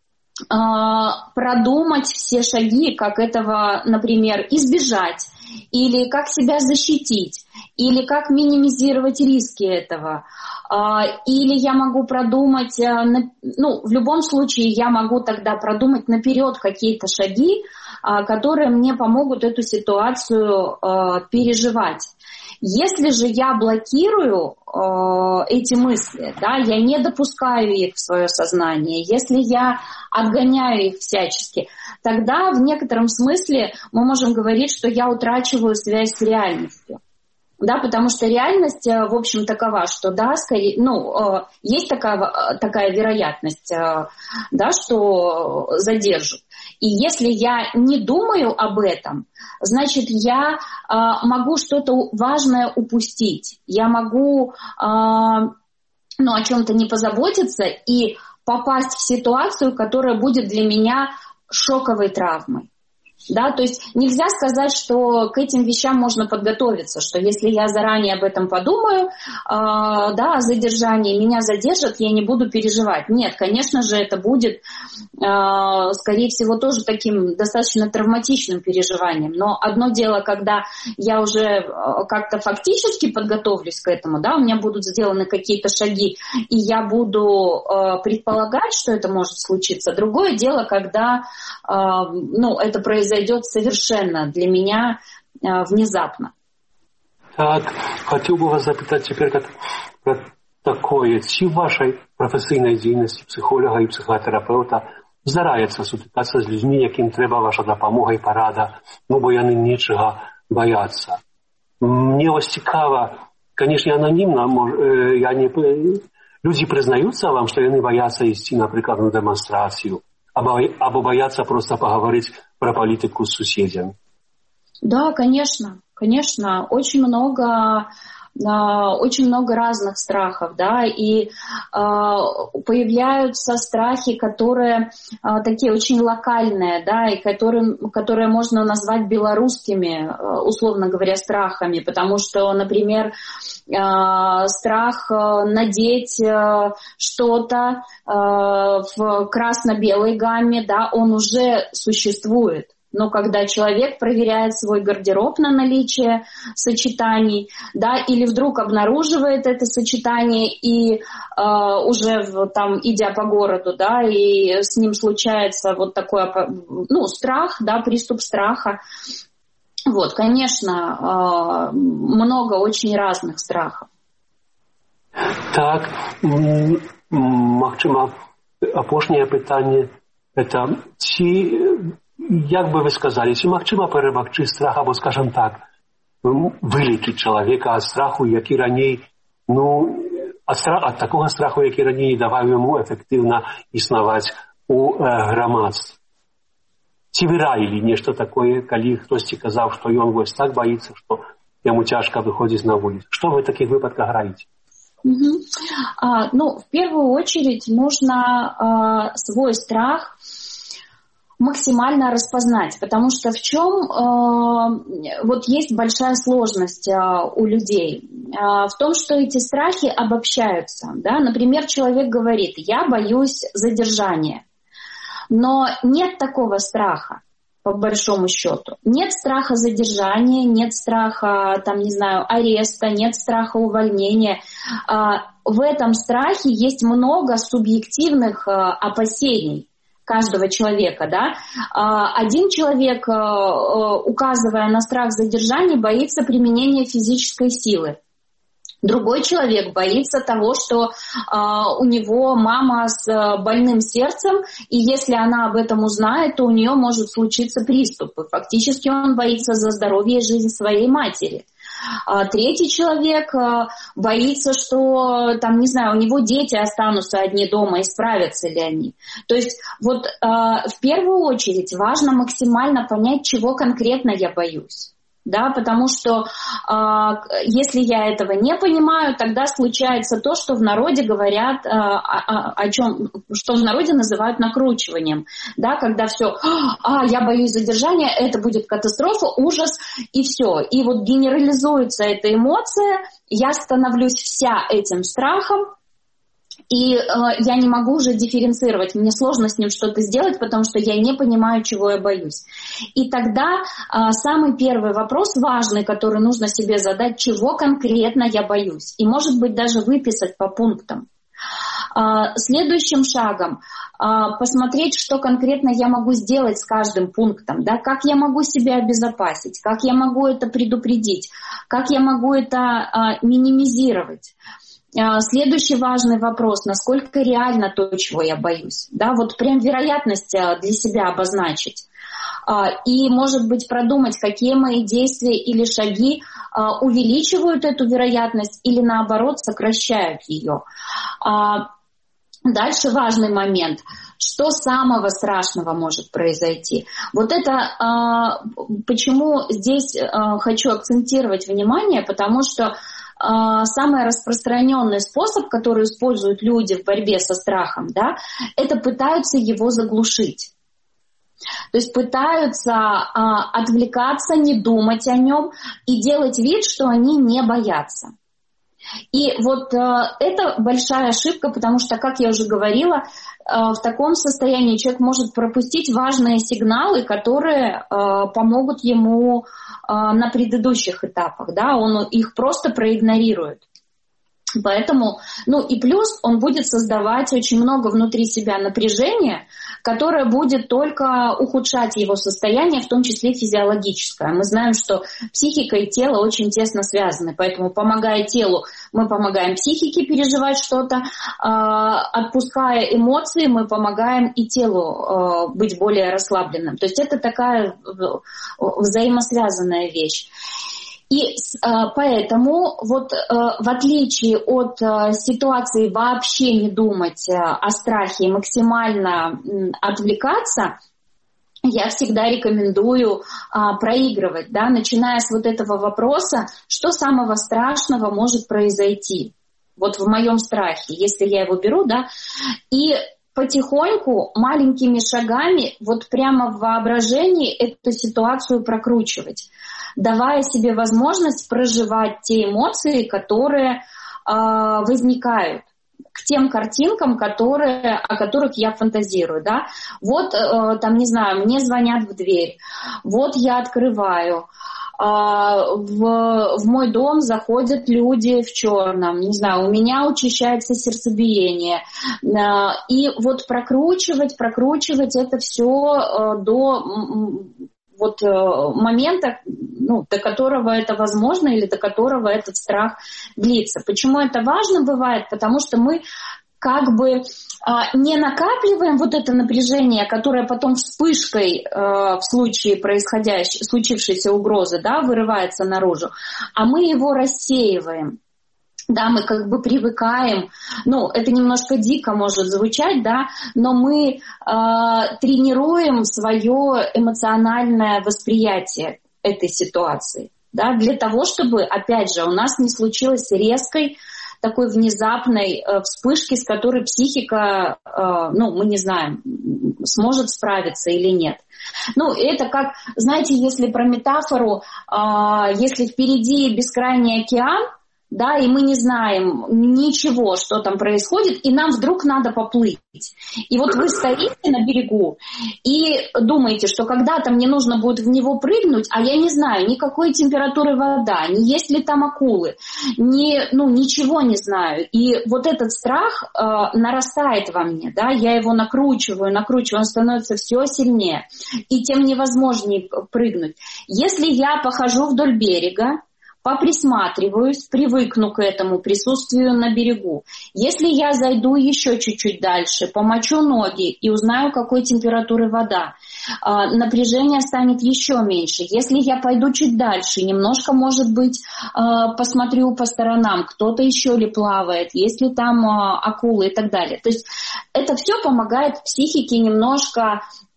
продумать все шаги, как этого, например, избежать, или как себя защитить, или как минимизировать риски этого. Или я могу продумать, в любом случае я могу тогда продумать наперед какие-то шаги, которые мне помогут эту ситуацию переживать. Если же я блокирую эти мысли, да, я не допускаю их в свое сознание, если я отгоняю их всячески, тогда в некотором смысле мы можем говорить, что я утрачиваю связь с реальностью. Да, потому что реальность, в общем, такова, что да, скорее, есть такая вероятность, да, что задержат. И если я не думаю об этом, значит, я могу что-то важное упустить. Я могу о чем-то не позаботиться и попасть в ситуацию, которая будет для меня шоковой травмой. Да, то есть нельзя сказать, что к этим вещам можно подготовиться, что если я заранее об этом подумаю, о задержании, меня задержат, я не буду переживать. Нет, конечно же, это будет, скорее всего, тоже таким достаточно травматичным переживанием. Но одно дело, когда я уже как-то фактически подготовлюсь к этому, да, у меня будут сделаны какие-то шаги, и я буду предполагать, что это может случиться. Другое дело, когда это произойдет совершенно для меня внезапно. Так, хотел бы вас запитать теперь про такое. Чи в вашей професійній діяльності психолога і психотерапевта здарається сутикатися з людьми, яким треба ваша допомога і порада, бо вони нічого бояться. Мені ось цікаво, звісно, анонімно, люди признаються вам, що вони бояться йти, наприклад, на демонстрацію, або бояться просто поговорить про политику с соседями? Да, конечно. Очень много разных страхов, да, и появляются страхи, которые такие очень локальные, да, и которые можно назвать белорусскими, условно говоря, страхами, потому что, например, страх надеть что-то в красно-белой гамме, да, он уже существует. Но когда человек проверяет свой гардероб на наличие сочетаний, да, или вдруг обнаруживает это сочетание и уже идя по городу, да, и с ним случается вот такой, страх, да, приступ страха. Вот, конечно, много очень разных страхов. Так, магчыма, апошняе пытанне это як бы вы сказали, ці магчыма перамагчы страх, або, скажем так, вылечыць чалавека ад страху, які раней, ад такога страху, які раней даваў яму эфектыўна існаваць у грамадстве. Ці вы раілі нешта такое, калі хтосьці казаў, што ён вось так баіцца, што яму цяжка выходзіць на вуліцу? Што вы в таких выпадках раіце? В первую очередь нужно свой страх максимально распознать, потому что в чем есть большая сложность у людей? В том, что эти страхи обобщаются. Да? Например, человек говорит: я боюсь задержания. Но нет такого страха, по большому счету. Нет страха задержания, нет страха, ареста, нет страха увольнения. В этом страхе есть много субъективных опасений каждого человека, да. Один человек, указывая на страх задержания, боится применения физической силы. Другой человек боится того, что у него мама с больным сердцем, и если она об этом узнает, то у нее может случиться приступ. И фактически он боится за здоровье и жизнь своей матери. Третий человек боится, что, у него дети останутся одни дома, и справятся ли они. То есть в первую очередь важно максимально понять, чего конкретно я боюсь. Да, потому что если я этого не понимаю, тогда случается то, что в народе говорят о чем, что в народе называют накручиванием, да, когда все, я боюсь задержания, это будет катастрофа, ужас и все, и вот генерализуется эта эмоция, я становлюсь вся этим страхом. И я не могу уже дифференцировать, мне сложно с ним что-то сделать, потому что я не понимаю, чего я боюсь. И тогда самый первый вопрос важный, который нужно себе задать, чего конкретно я боюсь. И, может быть, даже выписать по пунктам. Следующим шагом посмотреть, что конкретно я могу сделать с каждым пунктом, да, как я могу себя обезопасить, как я могу это предупредить, как я могу это минимизировать. Следующий важный вопрос, насколько реально то, чего я боюсь. Да, вот прям вероятность для себя обозначить. И, может быть, продумать, какие мои действия или шаги увеличивают эту вероятность или, наоборот, сокращают ее. Дальше важный момент. Что самого страшного может произойти? Вот это почему здесь хочу акцентировать внимание, потому что самый распространенный способ, который используют люди в борьбе со страхом, да, это пытаются его заглушить. То есть пытаются отвлекаться, не думать о нем и делать вид, что они не боятся. И вот это большая ошибка, потому что, как я уже говорила, в таком состоянии человек может пропустить важные сигналы, которые помогут ему на предыдущих этапах, да, он их просто проигнорирует. Поэтому, и плюс он будет создавать очень много внутри себя напряжения, которое будет только ухудшать его состояние, в том числе физиологическое. Мы знаем, что психика и тело очень тесно связаны, поэтому, помогая телу, мы помогаем психике переживать что-то, отпуская эмоции, мы помогаем и телу быть более расслабленным. То есть это такая взаимосвязанная вещь. И поэтому вот в отличие от ситуации вообще не думать о страхе и максимально отвлекаться, я всегда рекомендую проигрывать, да, начиная с вот этого вопроса, что самого страшного может произойти. Вот в моем страхе, если я его беру, да, и потихоньку, маленькими шагами, вот прямо в воображении эту ситуацию прокручивать, давая себе возможность проживать те эмоции, которые возникают, к тем картинкам, о которых я фантазирую. Да? Вот, там, не знаю, мне звонят в дверь, вот я открываю, в мой дом заходят люди в черном, не знаю, у меня учащается сердцебиение. И вот прокручивать это все до вот момента, до которого это возможно или до которого этот страх длится. Почему это важно бывает? Потому что мы как бы не накапливаем вот это напряжение, которое потом вспышкой в случае случившейся угрозы, да, вырывается наружу, а мы его рассеиваем. Да, мы как бы привыкаем, это немножко дико может звучать, да, но мы тренируем свое эмоциональное восприятие этой ситуации, да, для того, чтобы, опять же, у нас не случилось резкой такой внезапной вспышки, с которой психика, мы не знаем, сможет справиться или нет. Это как, знаете, если про метафору, если впереди бескрайний океан, да, и мы не знаем ничего, что там происходит, и нам вдруг надо поплыть. И вот вы стоите на берегу и думаете, что когда-то мне нужно будет в него прыгнуть, а я не знаю ни какой температуры вода, ни есть ли там акулы, ничего не знаю. И вот этот страх нарастает во мне, да, я его накручиваю, он становится все сильнее, и тем невозможнее прыгнуть. Если я похожу вдоль берега, поприсматриваюсь, привыкну к этому присутствию на берегу. Если я зайду еще чуть-чуть дальше, помочу ноги и узнаю, какой температуры вода, напряжение станет еще меньше. Если я пойду чуть дальше, немножко, может быть, посмотрю по сторонам, кто-то еще ли плавает, есть ли там акулы и так далее. То есть это все помогает психике немножко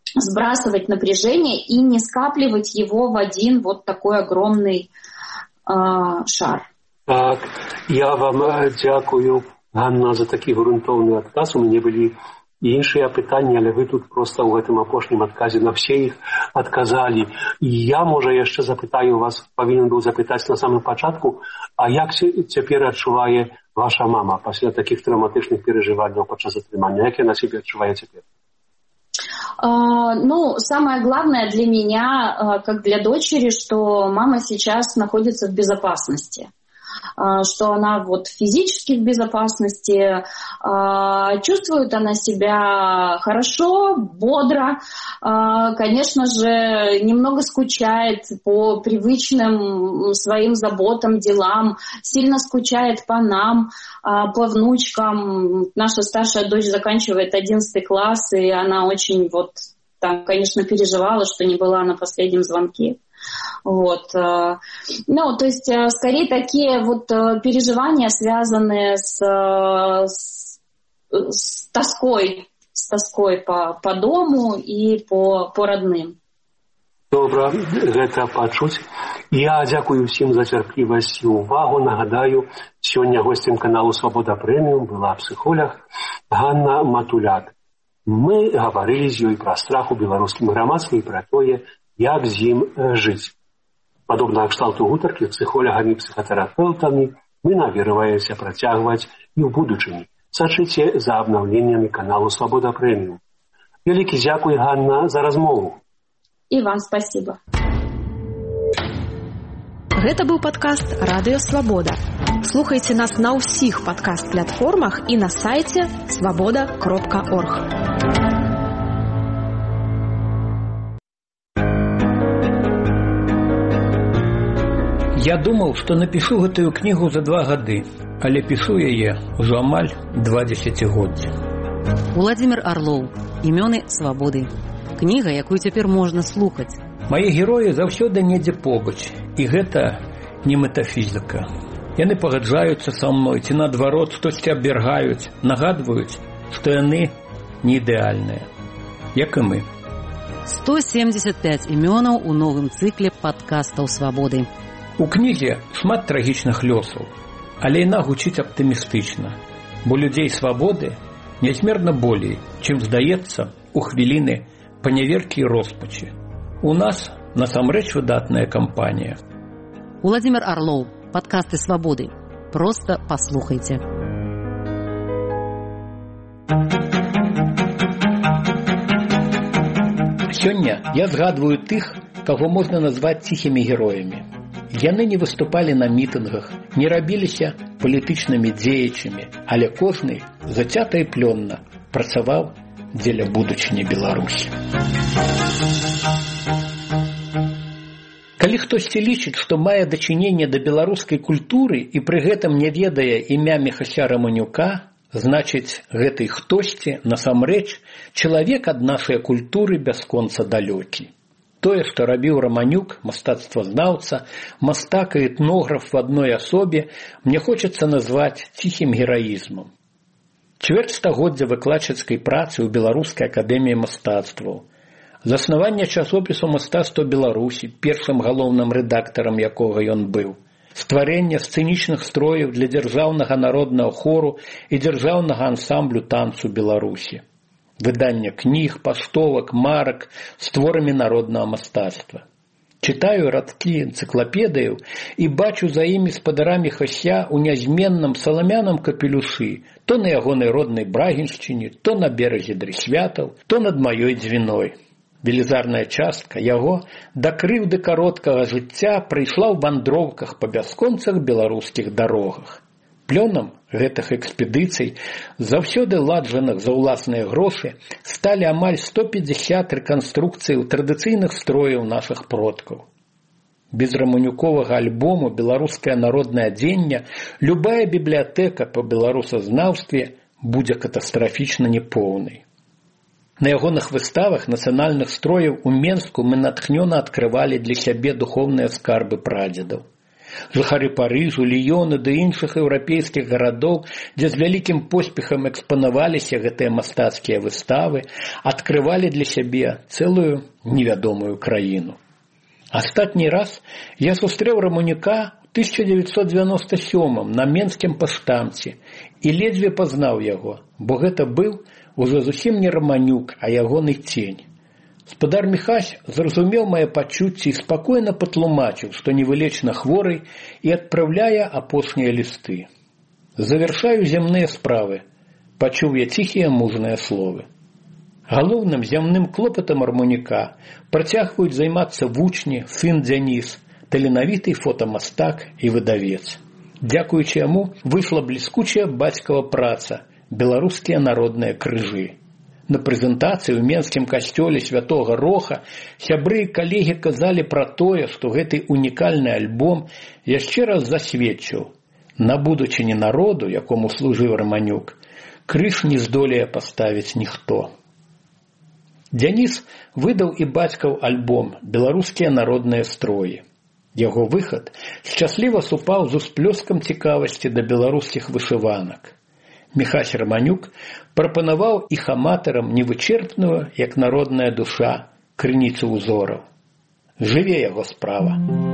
сбрасывать напряжение и не скапливать его в один вот такой огромный шар. Так, я вам дякую, Ганна, за такі грунтовний адказ. У мене були іншыя пытанні, але вы тут проста ў гэтым апошнім адказе на все іх адказалі. І я, можа, яшчэ запытаю вас, павінен быў запытаць на самым пачатку, а як цяпер адчувае ваша мама пасля такіх траўматычных перажыванняў падчас атрымання? Як яна себе адчувае цяпер? Ну, самое главное для меня, как для дочери, что мама сейчас находится в безопасности. Что она вот физически в безопасности, чувствует она себя хорошо, бодро, конечно же, немного скучает по привычным своим заботам, делам, сильно скучает по нам, по внучкам. Наша старшая дочь заканчивает 11 класс, и она очень вот там, конечно, переживала, что не была на последнем звонке. Вот. Ну, то есть, скорее, такие вот переживания, связанные с тоской по дому и по родным. Добра, гэта пачуць. Я дзякую ўсім за цярплівасць і ўвагу. Нагадаю, сёння госцем каналу «Свабода Прэміум» была псіхолог Ганна Матуляк. Мы гаварылі з ёй пра страх у беларускім грамадстве і пра тое, як з ім жыць. Падобна кшталту гутаркі з псіхолагамі і псіхатэрапеўтамі мы намерваемся працягваць і ў будучыні. Сачыце за абнаўленнямі каналу «Свабода Прэміум». Вялікі дзякуй, Ганна, за размову. І вам спасибо. Гэта быў падкаст «Радыё Свабода». Слухайце нас на ўсіх падкаст-платформах і на сайце svaboda.org. Я думаў, што напішу гэтую кнігу за 2 гады, але пішу яе ўжо амаль 2 дзесяцігоддзі. Уладзімір Арлоў. Імёны свабоды. Кніга, якую цяпер можна слухаць. Мае героі заўсёды недзе побач, і гэта не метафізіка. Яны пагаджаюцца са мной, ці наадварот, штосьці абвяргаюць, нагадваюць, што яны не ідэальныя, як і мы. 175 імёнаў у новым цыкле падкастаў «Свабоды». У кнізе шмат трагічных лёсаў, але яна гучыць аптымістычна, бо людзей свабоды нязмерна болей, чым здаецца у хвіліны паняверкі і роспачы. У нас насамрэч выдатная кампанія. Уладзімір Арлоў. Падкасты «Свабоды». Просто паслухайце. Сёння я згадваю тых, каго можна назваць ціхімі героямі. Яны не выступалі на мітынгах, не рабіліся палітычнымі дзеячамі, але кожны зацята і плённа працаваў дзеля будучыні Беларусі. Калі хтосьці лічыць, што мае дачыненне да беларускай культуры і пры гэтым не ведае імя Міхася Раманюка, значыць, гэтай хтосьці насамрэч чалавек ад нашай культуры бясконца далёкі. Тое, што рабіў Раманюк, мастацтвазнаўца, мастак і этнограф в адной асобе, мне хочацца назваць ціхім гераізмам. Чвэрць стагоддзя выкладчыцкай працы ў Беларускай акадэміі мастацтваў. Заснаванне часопісу «Мастацтва Беларусі», першым галоўным рэдактарам якога ён быў. Стварэнне сцэнічных строяў для дзяржаўнага народнага хору і дзяржаўнага ансамблю танцу Беларусі. Выданне кніг, паштовак, марак з творамі народнага мастацтва. Чытаю радкі энцыклапедыяў і бачу за імі спадарамі Міхася ў нязменным саламяным капелюшы, то на ягонай роднай Брагіншчыне, то на беразе Дрысвятаў, то над маёй Дзвіной. Велізарная частка яго да крыўды кароткага жыцця прыйшла ў вандроўках па бясконцах беларускіх дарогах. Плёнам гэтых экспедыцый, заўсёды ладжаных за ўласныя грошы, сталі амаль 150 рэканструкцыяў традыцыйных строяў нашых продкаў. Без раманюковага альбому «Беларускае народнае адзенне» любая бібліятэка па беларусазнаўстве будзе катастрафічна непоўнай. На ягоных выставах нацыянальных строяў у Менску мы натхнёна адкрывалі для сябе духоўныя скарбы прадзедаў. Жыхары Парыжу, Ліёна ды іншых еўрапейскіх гарадоў, дзе з вялікім поспехам экспанаваліся гэтыя мастацкія выставы, адкрывалі для сябе цэлую невядомую краіну. Астатні раз я сустрэў Раманюка ў 1997 на Менскім паштамце і ледзьве пазнаў яго, бо гэта быў ужо зусім не Раманюк, а ягоны цень. Спадар Міхась зразумеў мае пачуцці і спакойна патлумачыў, што невылечна хворы і адпраўляе апошнія лісты. «Завяршаю земныя справы», пачуў я ціхія мужныя словы. Галоўным зямным клопатам Раманюка працягваюць займацца вучні, сын Дзяніс, таленавіты фотамастак і выдавец. Дзякуючы яму выйшла бліскучая бацькава праца «Беларускія народныя крыжы». На прэзентацыі ў Менскім касцёле Святога Роха сябры і калегі казалі пра тое, што гэты унікальны альбом яшчэ раз засведчыў: на будучыні народу, якому служыў Раманюк, крыж не здолее паставіць ніхто. Дзяніс выдаў і бацькаў альбом «Беларускія народныя строі». Яго выхад шчасліва супаў з усплёскам цікавасці да беларускіх вышыванак. Міхась Раманюк прапанаваў іх аматарам невычерпную, як народная душа, крыніцу ўзораў. Жыве яго справа.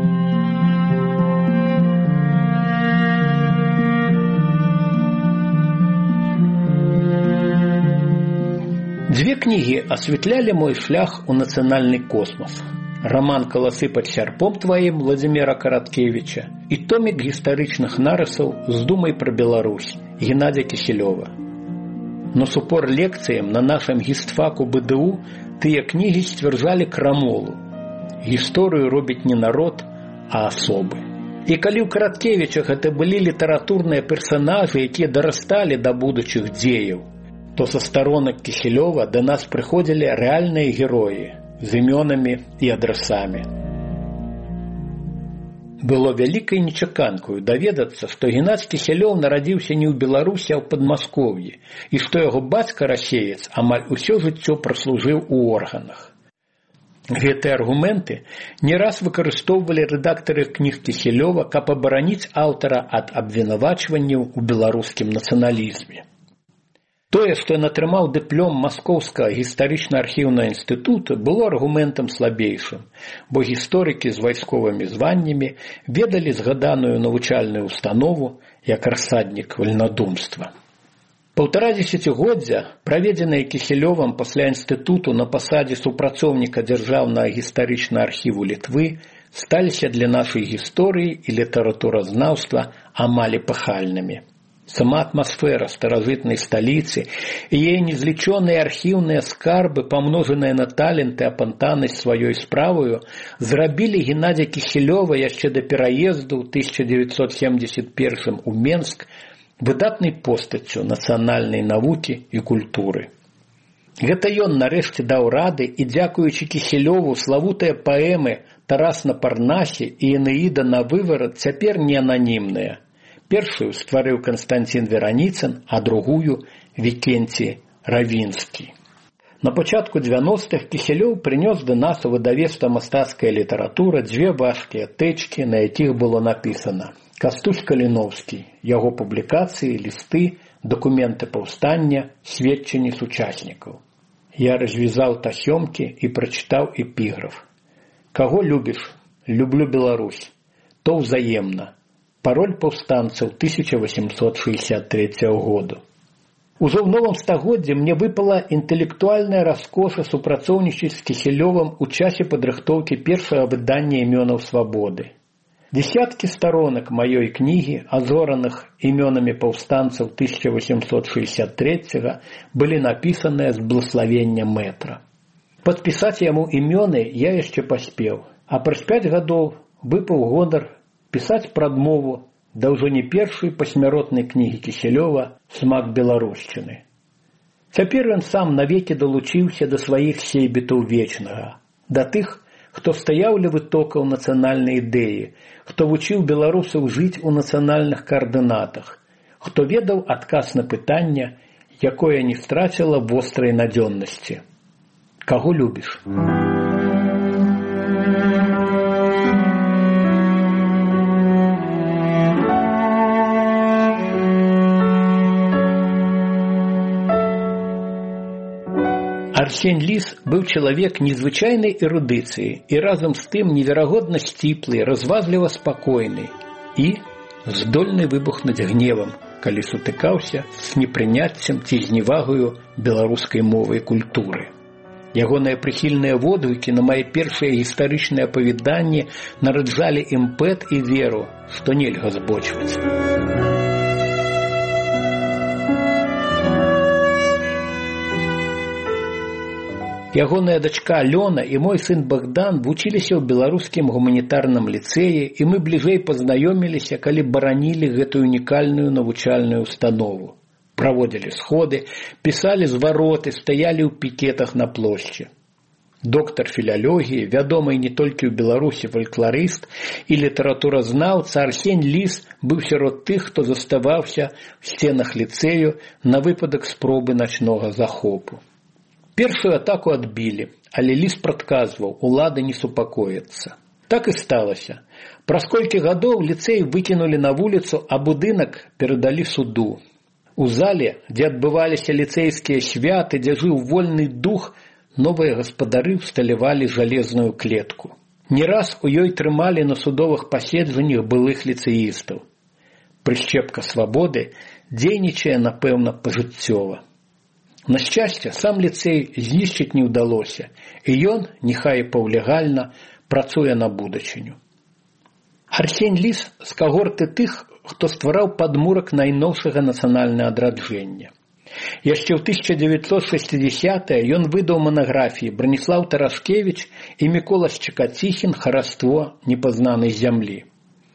Дзве кнігі асвятлялі мой шлях у нацыянальны космас. Раман «Каласы пад сярпом тваім» Владзіміра Караткевіча і томік гістарычных нарысаў з думай пра Беларусь Геннадзя Кісялёва. Но супор лекцыям на нашым гістфаку БДУ тыя кнігі сцвярджалі крамолу. Гісторыю робіць не народ, а асобы. І калі ў Караткевіча гэта былі літаратурныя персанажы, якія дарасталі да будучых дзеяў, то са старонак Кісялёва да нас прыходзілі рэальныя героі з імёнамі і адрасамі. Было вялікай нечаканкаю даведацца, што Геннадзь Кісялёў нарадзіўся не ў Беларусі, а ў Падмасков'і, і што яго бацька расеец амаль усё жыццё праслужыў у органах. Гэтыя аргументы не раз выкарыстоўвалі рэдактары кніг Кісялёва, каб абараніць аўтара ад абвінавачванняў у беларускім нацыяналізме. Тое, што ён атрымаў дыплом Маскоўскага гістарычна-архіўнага інстытута, было аргументам слабейшым, бо гісторыкі з вайсковымі званнямі ведалі згаданую навучальную установу як рассаднік вальнадумства. 1,5 дзесяцігоддзя, праведзеныя Кісялёвам пасля інстытуту на пасадзе супрацоўніка дзяржаўнага гістарычнага архіву Літвы, сталіся для нашай гісторыі і літаратуразнаўства амаль эпахальнымі. Сама атмасфера старажытнай сталіцы і яе незлічоныя архіўныя скарбы, памножаныя на таленты і апантанасць сваёй справаю, зрабілі Геннадзя Кісялёва яшчэ да пераезду ў 1971 у Менск выдатнай постаццю нацыянальнай навукі і культуры. Гэта ён нарэшце даў рады і, дзякуючы Кісялёву, славутыя паэмы «Тарас на Парнасе» і «Энеіда на выварат» цяпер не ананімныя. Першую стварыў Канстанцін Вераніцын, а другую – Вікенці Равінскі. На пачатку 90-х Кісялёў прынёс да нас у выдавецтва «Мастацкая літаратура» дзве важкія тэчкі, на якіх было напісана: Кастусь Каліноўскі, яго публікацыі, лісты, дакументы паўстання, сведчанні сучаснікаў. Я развязаў тасёмкі і прачытаў эпіграф. Каго любіш? Люблю Беларусь. То ўзаемна. Пароль паўстанцаў 1863 году. Ужо ў новым стагоддзі мне выпала інтэлектуальная раскоша супрацоўнічаць з Кісялёвым у часе падрыхтоўкі першага выдання імёнаў свабоды. Десяткі сторонок маёй кнігі, азораных імёнамі паўстанцаў 1863 былі напісаныя з благаславення мэтра. Падпісаць яму імёны я яшчэ паспеў, а праз 5 гадоў выпаў гонар пісаць прадмову да ўжо не першай пасмяротнай кнігі Кісялёва «Смак беларушчыны». Цяпер ён сам навекі далучыўся да сваіх сейбітаў вечнага, да тых, хто стаяў ля вытокаў нацыянальнай ідэі, хто вучыў беларусаў жыць у нацыянальных каардынатах, хто ведаў адказ на пытанне, якое не страціла вострай надзённасці. Каго любіш? Арсень Ліс быў чалавек незвычайнай эрудыцыі і разам з тым неверагодна сціплы, разважліва спакойны і здольны выбухнуць гневам, калі сутыкаўся з непрыняццем ці зневагаю беларускай мовы і культуры. Ягоныя прыхільныя водгукі на мае першыя гістарычныя апавяданні нараджалі імпэт і веру, што нельга збочваць. Ягоная дачка Алёна і мой сын Богдан вучыліся ў беларускім гуманітарным ліцэі, і мы бліжэй пазнаёміліся, калі баранілі гэтую унікальную навучальную установу. Праводзілі сходы, пісалі звароты, стаялі ў пікетах на плошчы. Доктар філалогіі, вядомы не толькі ў Беларусі фалькларыст і літаратуразнаўца Арсень Ліс быў сярод тых, хто заставаўся ў сценах ліцэю на выпадак спробы начнога захопу. Першую атаку адбілі, але Ліс прадказваў, улада не супакоіцца. Так і сталася. Праз колькі гадоў ліцэй выкінулі на вуліцу, а будынак перадалі суду. У зале, дзе адбываліся ліцэйскія святы, дзе жыў вольны дух, новыя гаспадары ўсталявалі жалезную клетку. Не раз у ёй трымалі на судовых паседжаннях былых ліцэістаў. Прышчэпка свабоды дзейнічае, напэўна, пажыццёва. На шчасце, сам ліцэй знішчыць не ўдалося, і ён, няхай і паўлегальна, працуе на будучыню. Арсень Ліс з кагорты тых, хто ствараў падмурак найноўшага нацыянальнага адраджэння. Яшчэ ў 1960-е ён выдаў манаграфіі Браніслаў Тарашкевіч і Мікола Шчакаціхін «Хараство непазнанай зямлі».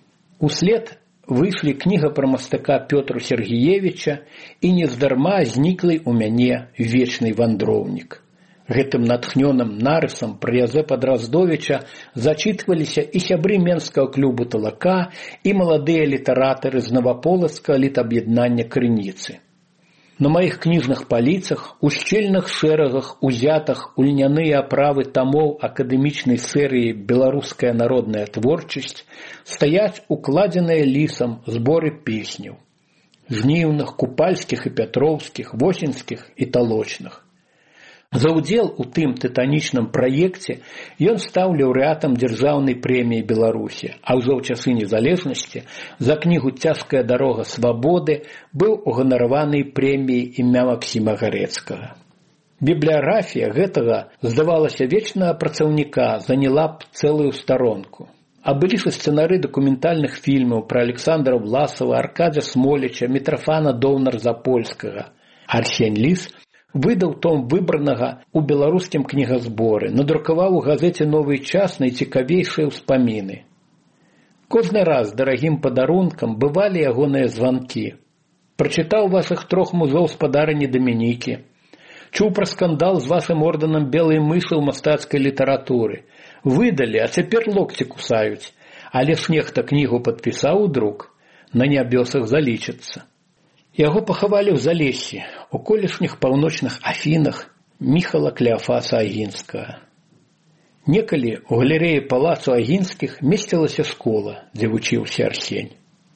Услед выйшлі кніга пра мастака Пётру Сергеевіча і нездарма зніклый у мяне вечны вандроўнік. Гэтым натхнёным нарысам пра Язэпа Драздовіча зачытваліся і сябры Менскага клубу Талака, і маладыя літаратары з Наваполацкага літаб'яднання Крыніцы. На маіх кніжных паліцах, у шчыльных шэрагах узятах у льняныя аправы тамоў акадэмічнай серыі «Беларуская народная творчасць» стаяць укладзеныя Лісам зборы песняў – жніўных, купальскіх і пятроўскіх, восеньскіх і талочных. За ўдзел у тым тытанічным праекце ён стаў лаўрэатам дзяржаўнай прэміі Беларусі, а ўжо ў часы незалежнасці за кнігу «Цяжкая дарога свабоды» быў уганараваны прэміяй імя Максіма Гарэцкага. Бібліяграфія гэтага, здавалася, вечнага працаўніка заняла б цэлую старонку. А былі ж сцэнары дакументальных фільмаў пра Александра Власова, Аркадзя Смоліча, Мітрафана Доўнар-Запольскага. Арсень Ліс выдаў том выбранага ў беларускім кнігазборы, надрукаваў у газеце «Новы час» найцікавейшыя ўспаміны. Кожны раз дарагім падарункам бывалі ягоныя званкі. Прачытаў вашых 3 музоў спадарыні Дамінікі. Чуў пра скандал з вашым ордэнам белай мышы ў мастацкай літаратуры. Выдалі, а цяпер локці кусаюць. Але ж нехта кнігу падпісаў у друк. На нябёсах залічыцца. Яго пахавалі ў Залессі, у колішніх паўночных Афінах Міхала Клеафаса Агінскага. Некалі у галерэі палацу Агінскіх месцілася школа, дзе вучыўся Арсень.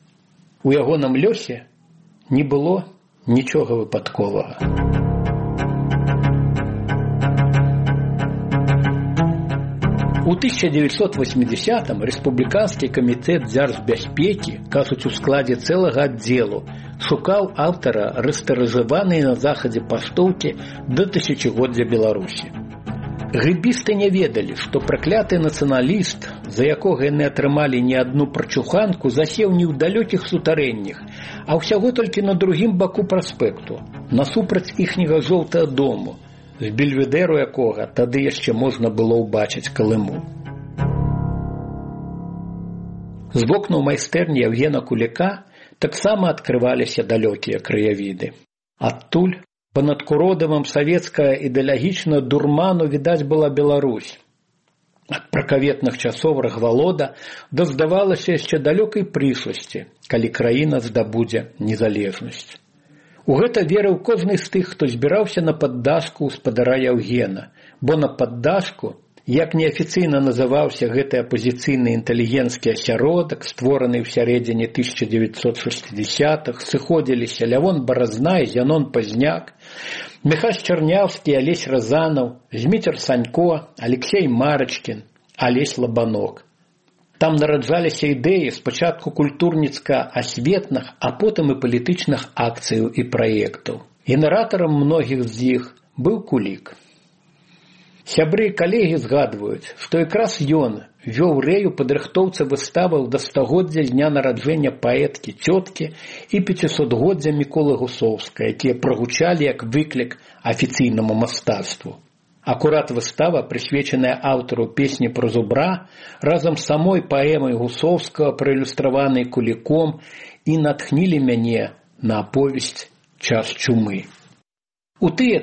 У ягоным лёсе не было нічога выпадковага. У 1980-м Рэспубліканскі камітэт дзяржбяспекі, кажуць, у складзе цэлага аддзелу, шукаў аўтара рэстаражаванай на захадзе паштоўкі да тысячагоддзя Беларусі. Грыбісты не ведалі, што пракляты нацыяналіст, за якога яны атрымалі не адну прачуханку, засеў не ў далёкіх сутарэннях, а ўсяго толькі на другім баку праспекту, насупраць іхняга жоўтага дому, з бельведэру якога тады яшчэ можна было ўбачыць Калыму. З вокнаў майстэрні Евгена Куліка таксама адкрываліся далёкія краявіды. Адтуль, па-над Куродавам савецкая ідэалагічна дурману відаць была Беларусь. Ад пракаветных часоў Рагвалода да здавалася яшчэ далёкай прышласці, калі краіна здабудзе незалежнасць. У гэта верыў кожны з тых, хто збіраўся на паддашку ў спадара Яўгена, бо на паддашку як неафіцыйна называўся гэты апазіцыйны інтэлігенцкі асяродак, створаны ў сярэдзіне 1960-х, сыходзіліся Лявон Баразна і Зянон Пазняк, Міхась Чарняўскі, Алесь Разанаў, Зміцер Санько, Алексей Марачкін, Алесь Лабанок. Там нараджаліся ідэі спачатку культурніцка-асветных, а потым і палітычных акцыяў і праектаў. Генератарам многіх з іх быў Кулік. Сябры і калегі згадваюць, што якраз ён вёў рэю падрыхтоўцы выставаў да стагоддзя з дня нараджэння паэткі цёткі і 500годдзя Міколы Гусоўска, якія прагучалі як выклік афіцыйнаму мастацтву. Акурат выстава, прысвечаная аўтару песні пра зубра, разам з самой паэмай Гусоўскага, праілюстраванай Куліком, і натхнілі мяне на аповесць «Час чумы». У тыя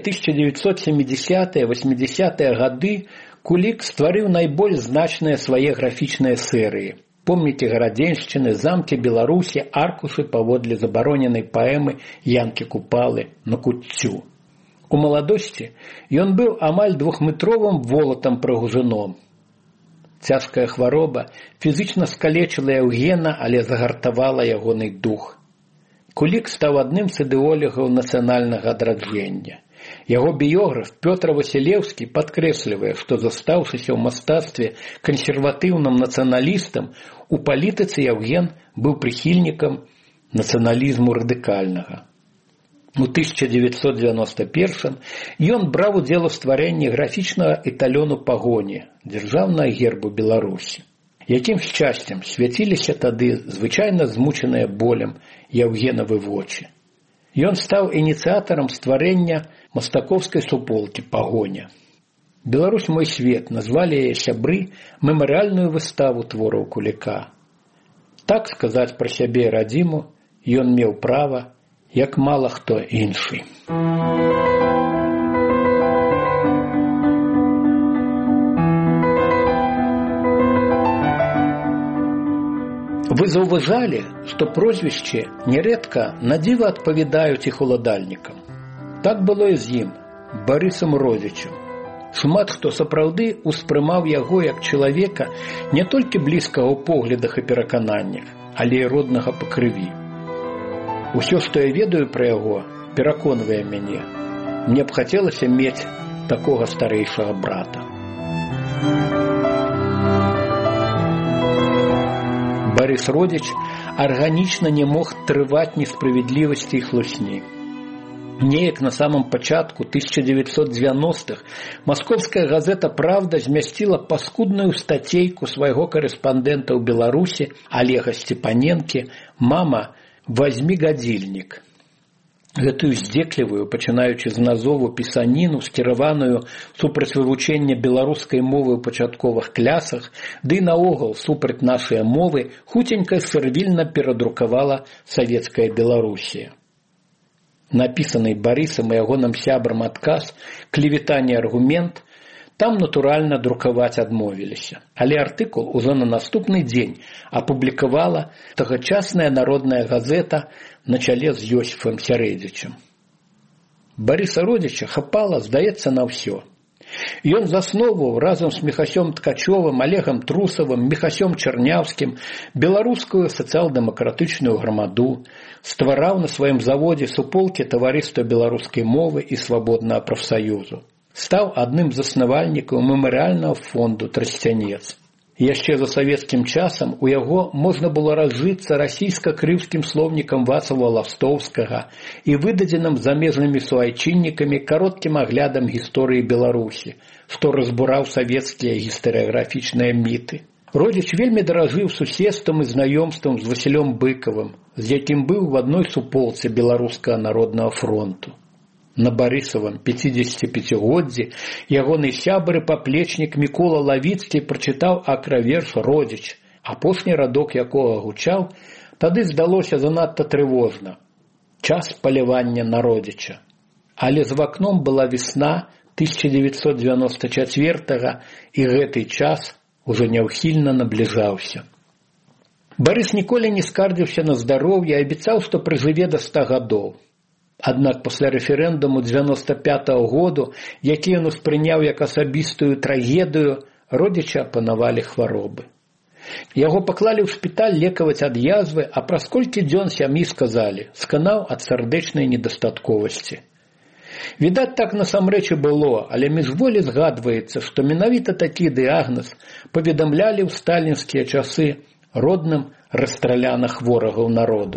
1970-80-е гады Кулік стварыў найбольш значныя свае графічныя серыі. Помнікі гарадзеншчыны, замкі Беларусі, аркушы паводле забароненай паэмы Янкі Купалы на куццю. У маладосці ён быў амаль 2-метровым волатам-прыгужуном. Цяжкая хвароба фізічна скалечыла Яўгена, але загартавала ягоны дух. Кулік стаў адным з ідэолагаў нацыянальнага адраджэння. Яго біёграф Пётр Васілеўскі падкрэслівае, што застаўшыся ў мастацтве кансерватыўным нацыяналістам, у палітыцы Яўген быў прыхільнікам нацыяналізму радыкальнага. У 1991 ён браў удзел у стварэнні графічнага эталёну пагоні, дзяржаўнага гербу Беларусі. Якім шчасцем свяціліся тады звычайна змучаныя болем Яўгенавы вочы. Ён стаў ініцыятарам стварэння мастакоўскай суполкі «Пагоня». «Беларусь мой свет» назвалі яе сябры мемарыяльную выставу твораў Куліка. Так сказаць пра сябе і радзіму ён меў права, як мала хто іншы. Вы заўважалі, што прозвішчы нярэдка надзіва адпавядаюць іх уладальнікам. Так было і з ім, Барысам Родзічам. Шмат хто сапраўды ўспрымаў яго як чалавека не толькі блізкага ў поглядах і перакананнях, але і роднага па крыві. Усё, што я ведаю пра яго, пераконвае мяне. Мне б хацелася мець такога старэйшага брата. Барыс Родзіч арганічна не мог трываць несправядлівасці і хлусні. Неяк на самом пачатку 1990-х маскоўская газета «Правда» змясціла паскудную стацейку свайго карэспандэнта ў Беларусі Олега Степаненкі «Мама, возьми гадзільнік». Гэтую здзеклівую, пачынаючы з назову пісаніну, скіраваную супраць вывучэння беларускай мовы ў пачатковых клясах, ды наогул супраць нашай мовы, хуценька сервільна перадрукавала савецкая Беларусія. Напісаны Барысам і ягоным сябрам адказ, клеветанне аргумент, там, натуральна, друкаваць адмовіліся. Але артыкул ужо на наступны дзень апублікавала тагачасная народная газета на чале з Ёсіфам Сярэдзічам. Барыса Родзіча хапала, здаецца, на ўсё. Ён засноўваў разам з Міхасём Ткачовым, Алегам Трусавым, Міхасём Чарняўскім беларускую сацыял-дэмакратычную грамаду, ствараў на сваім заводзе суполкі таварыства беларускай мовы і свабоднага прафсаюзу. Стаў адным з заснавальнікаў мемарыяльнага фонду «Трасцянец». Яшчэ за савецкім часам у яго можна было разжыцца расійска-крымскім слоўнікам Вацлава Ластоўскага і выдадзеным замежнымі суайчыннікамі кароткім аглядам гісторыі Беларусі, што разбураў савецкія гістарыяграфічныя міты. Родзіч вельмі даражыў суседствам і знаёмствам з Васілём Быкавым, з якім быў в адной суполцы Беларускага народнага фронту. На Барысавым 55-годдзі ягоны сябр і паплечнік Мікола Лавіцкі прачытаў акраверш «Родзіч», апошні радок якога гучаў, тады здалося занадта трывожна. Час палявання на Родзіча. Але з вакном была весна 1994-го, і гэты час ужо няўхільна набліжаўся. Барыс ніколі не скардзіўся на здароўе і абяцаў, што прыжыве да 100 гадоў. Аднак пасля рэферэндуму 95-го году, які ён успрыняў як асабістую трагедыю, родзіча апанавалі хваробы. Яго паклалі ў шпіталь лекаваць ад язвы, а праз колькі дзён сям'і сказалі, сканаў ад сардэчнай недастатковасці. Відаць, так насамрэч і было, але міжволі згадваецца, што менавіта такі дыягназ паведамлялі ў сталінскія часы родным расстралянах ворагаў народу.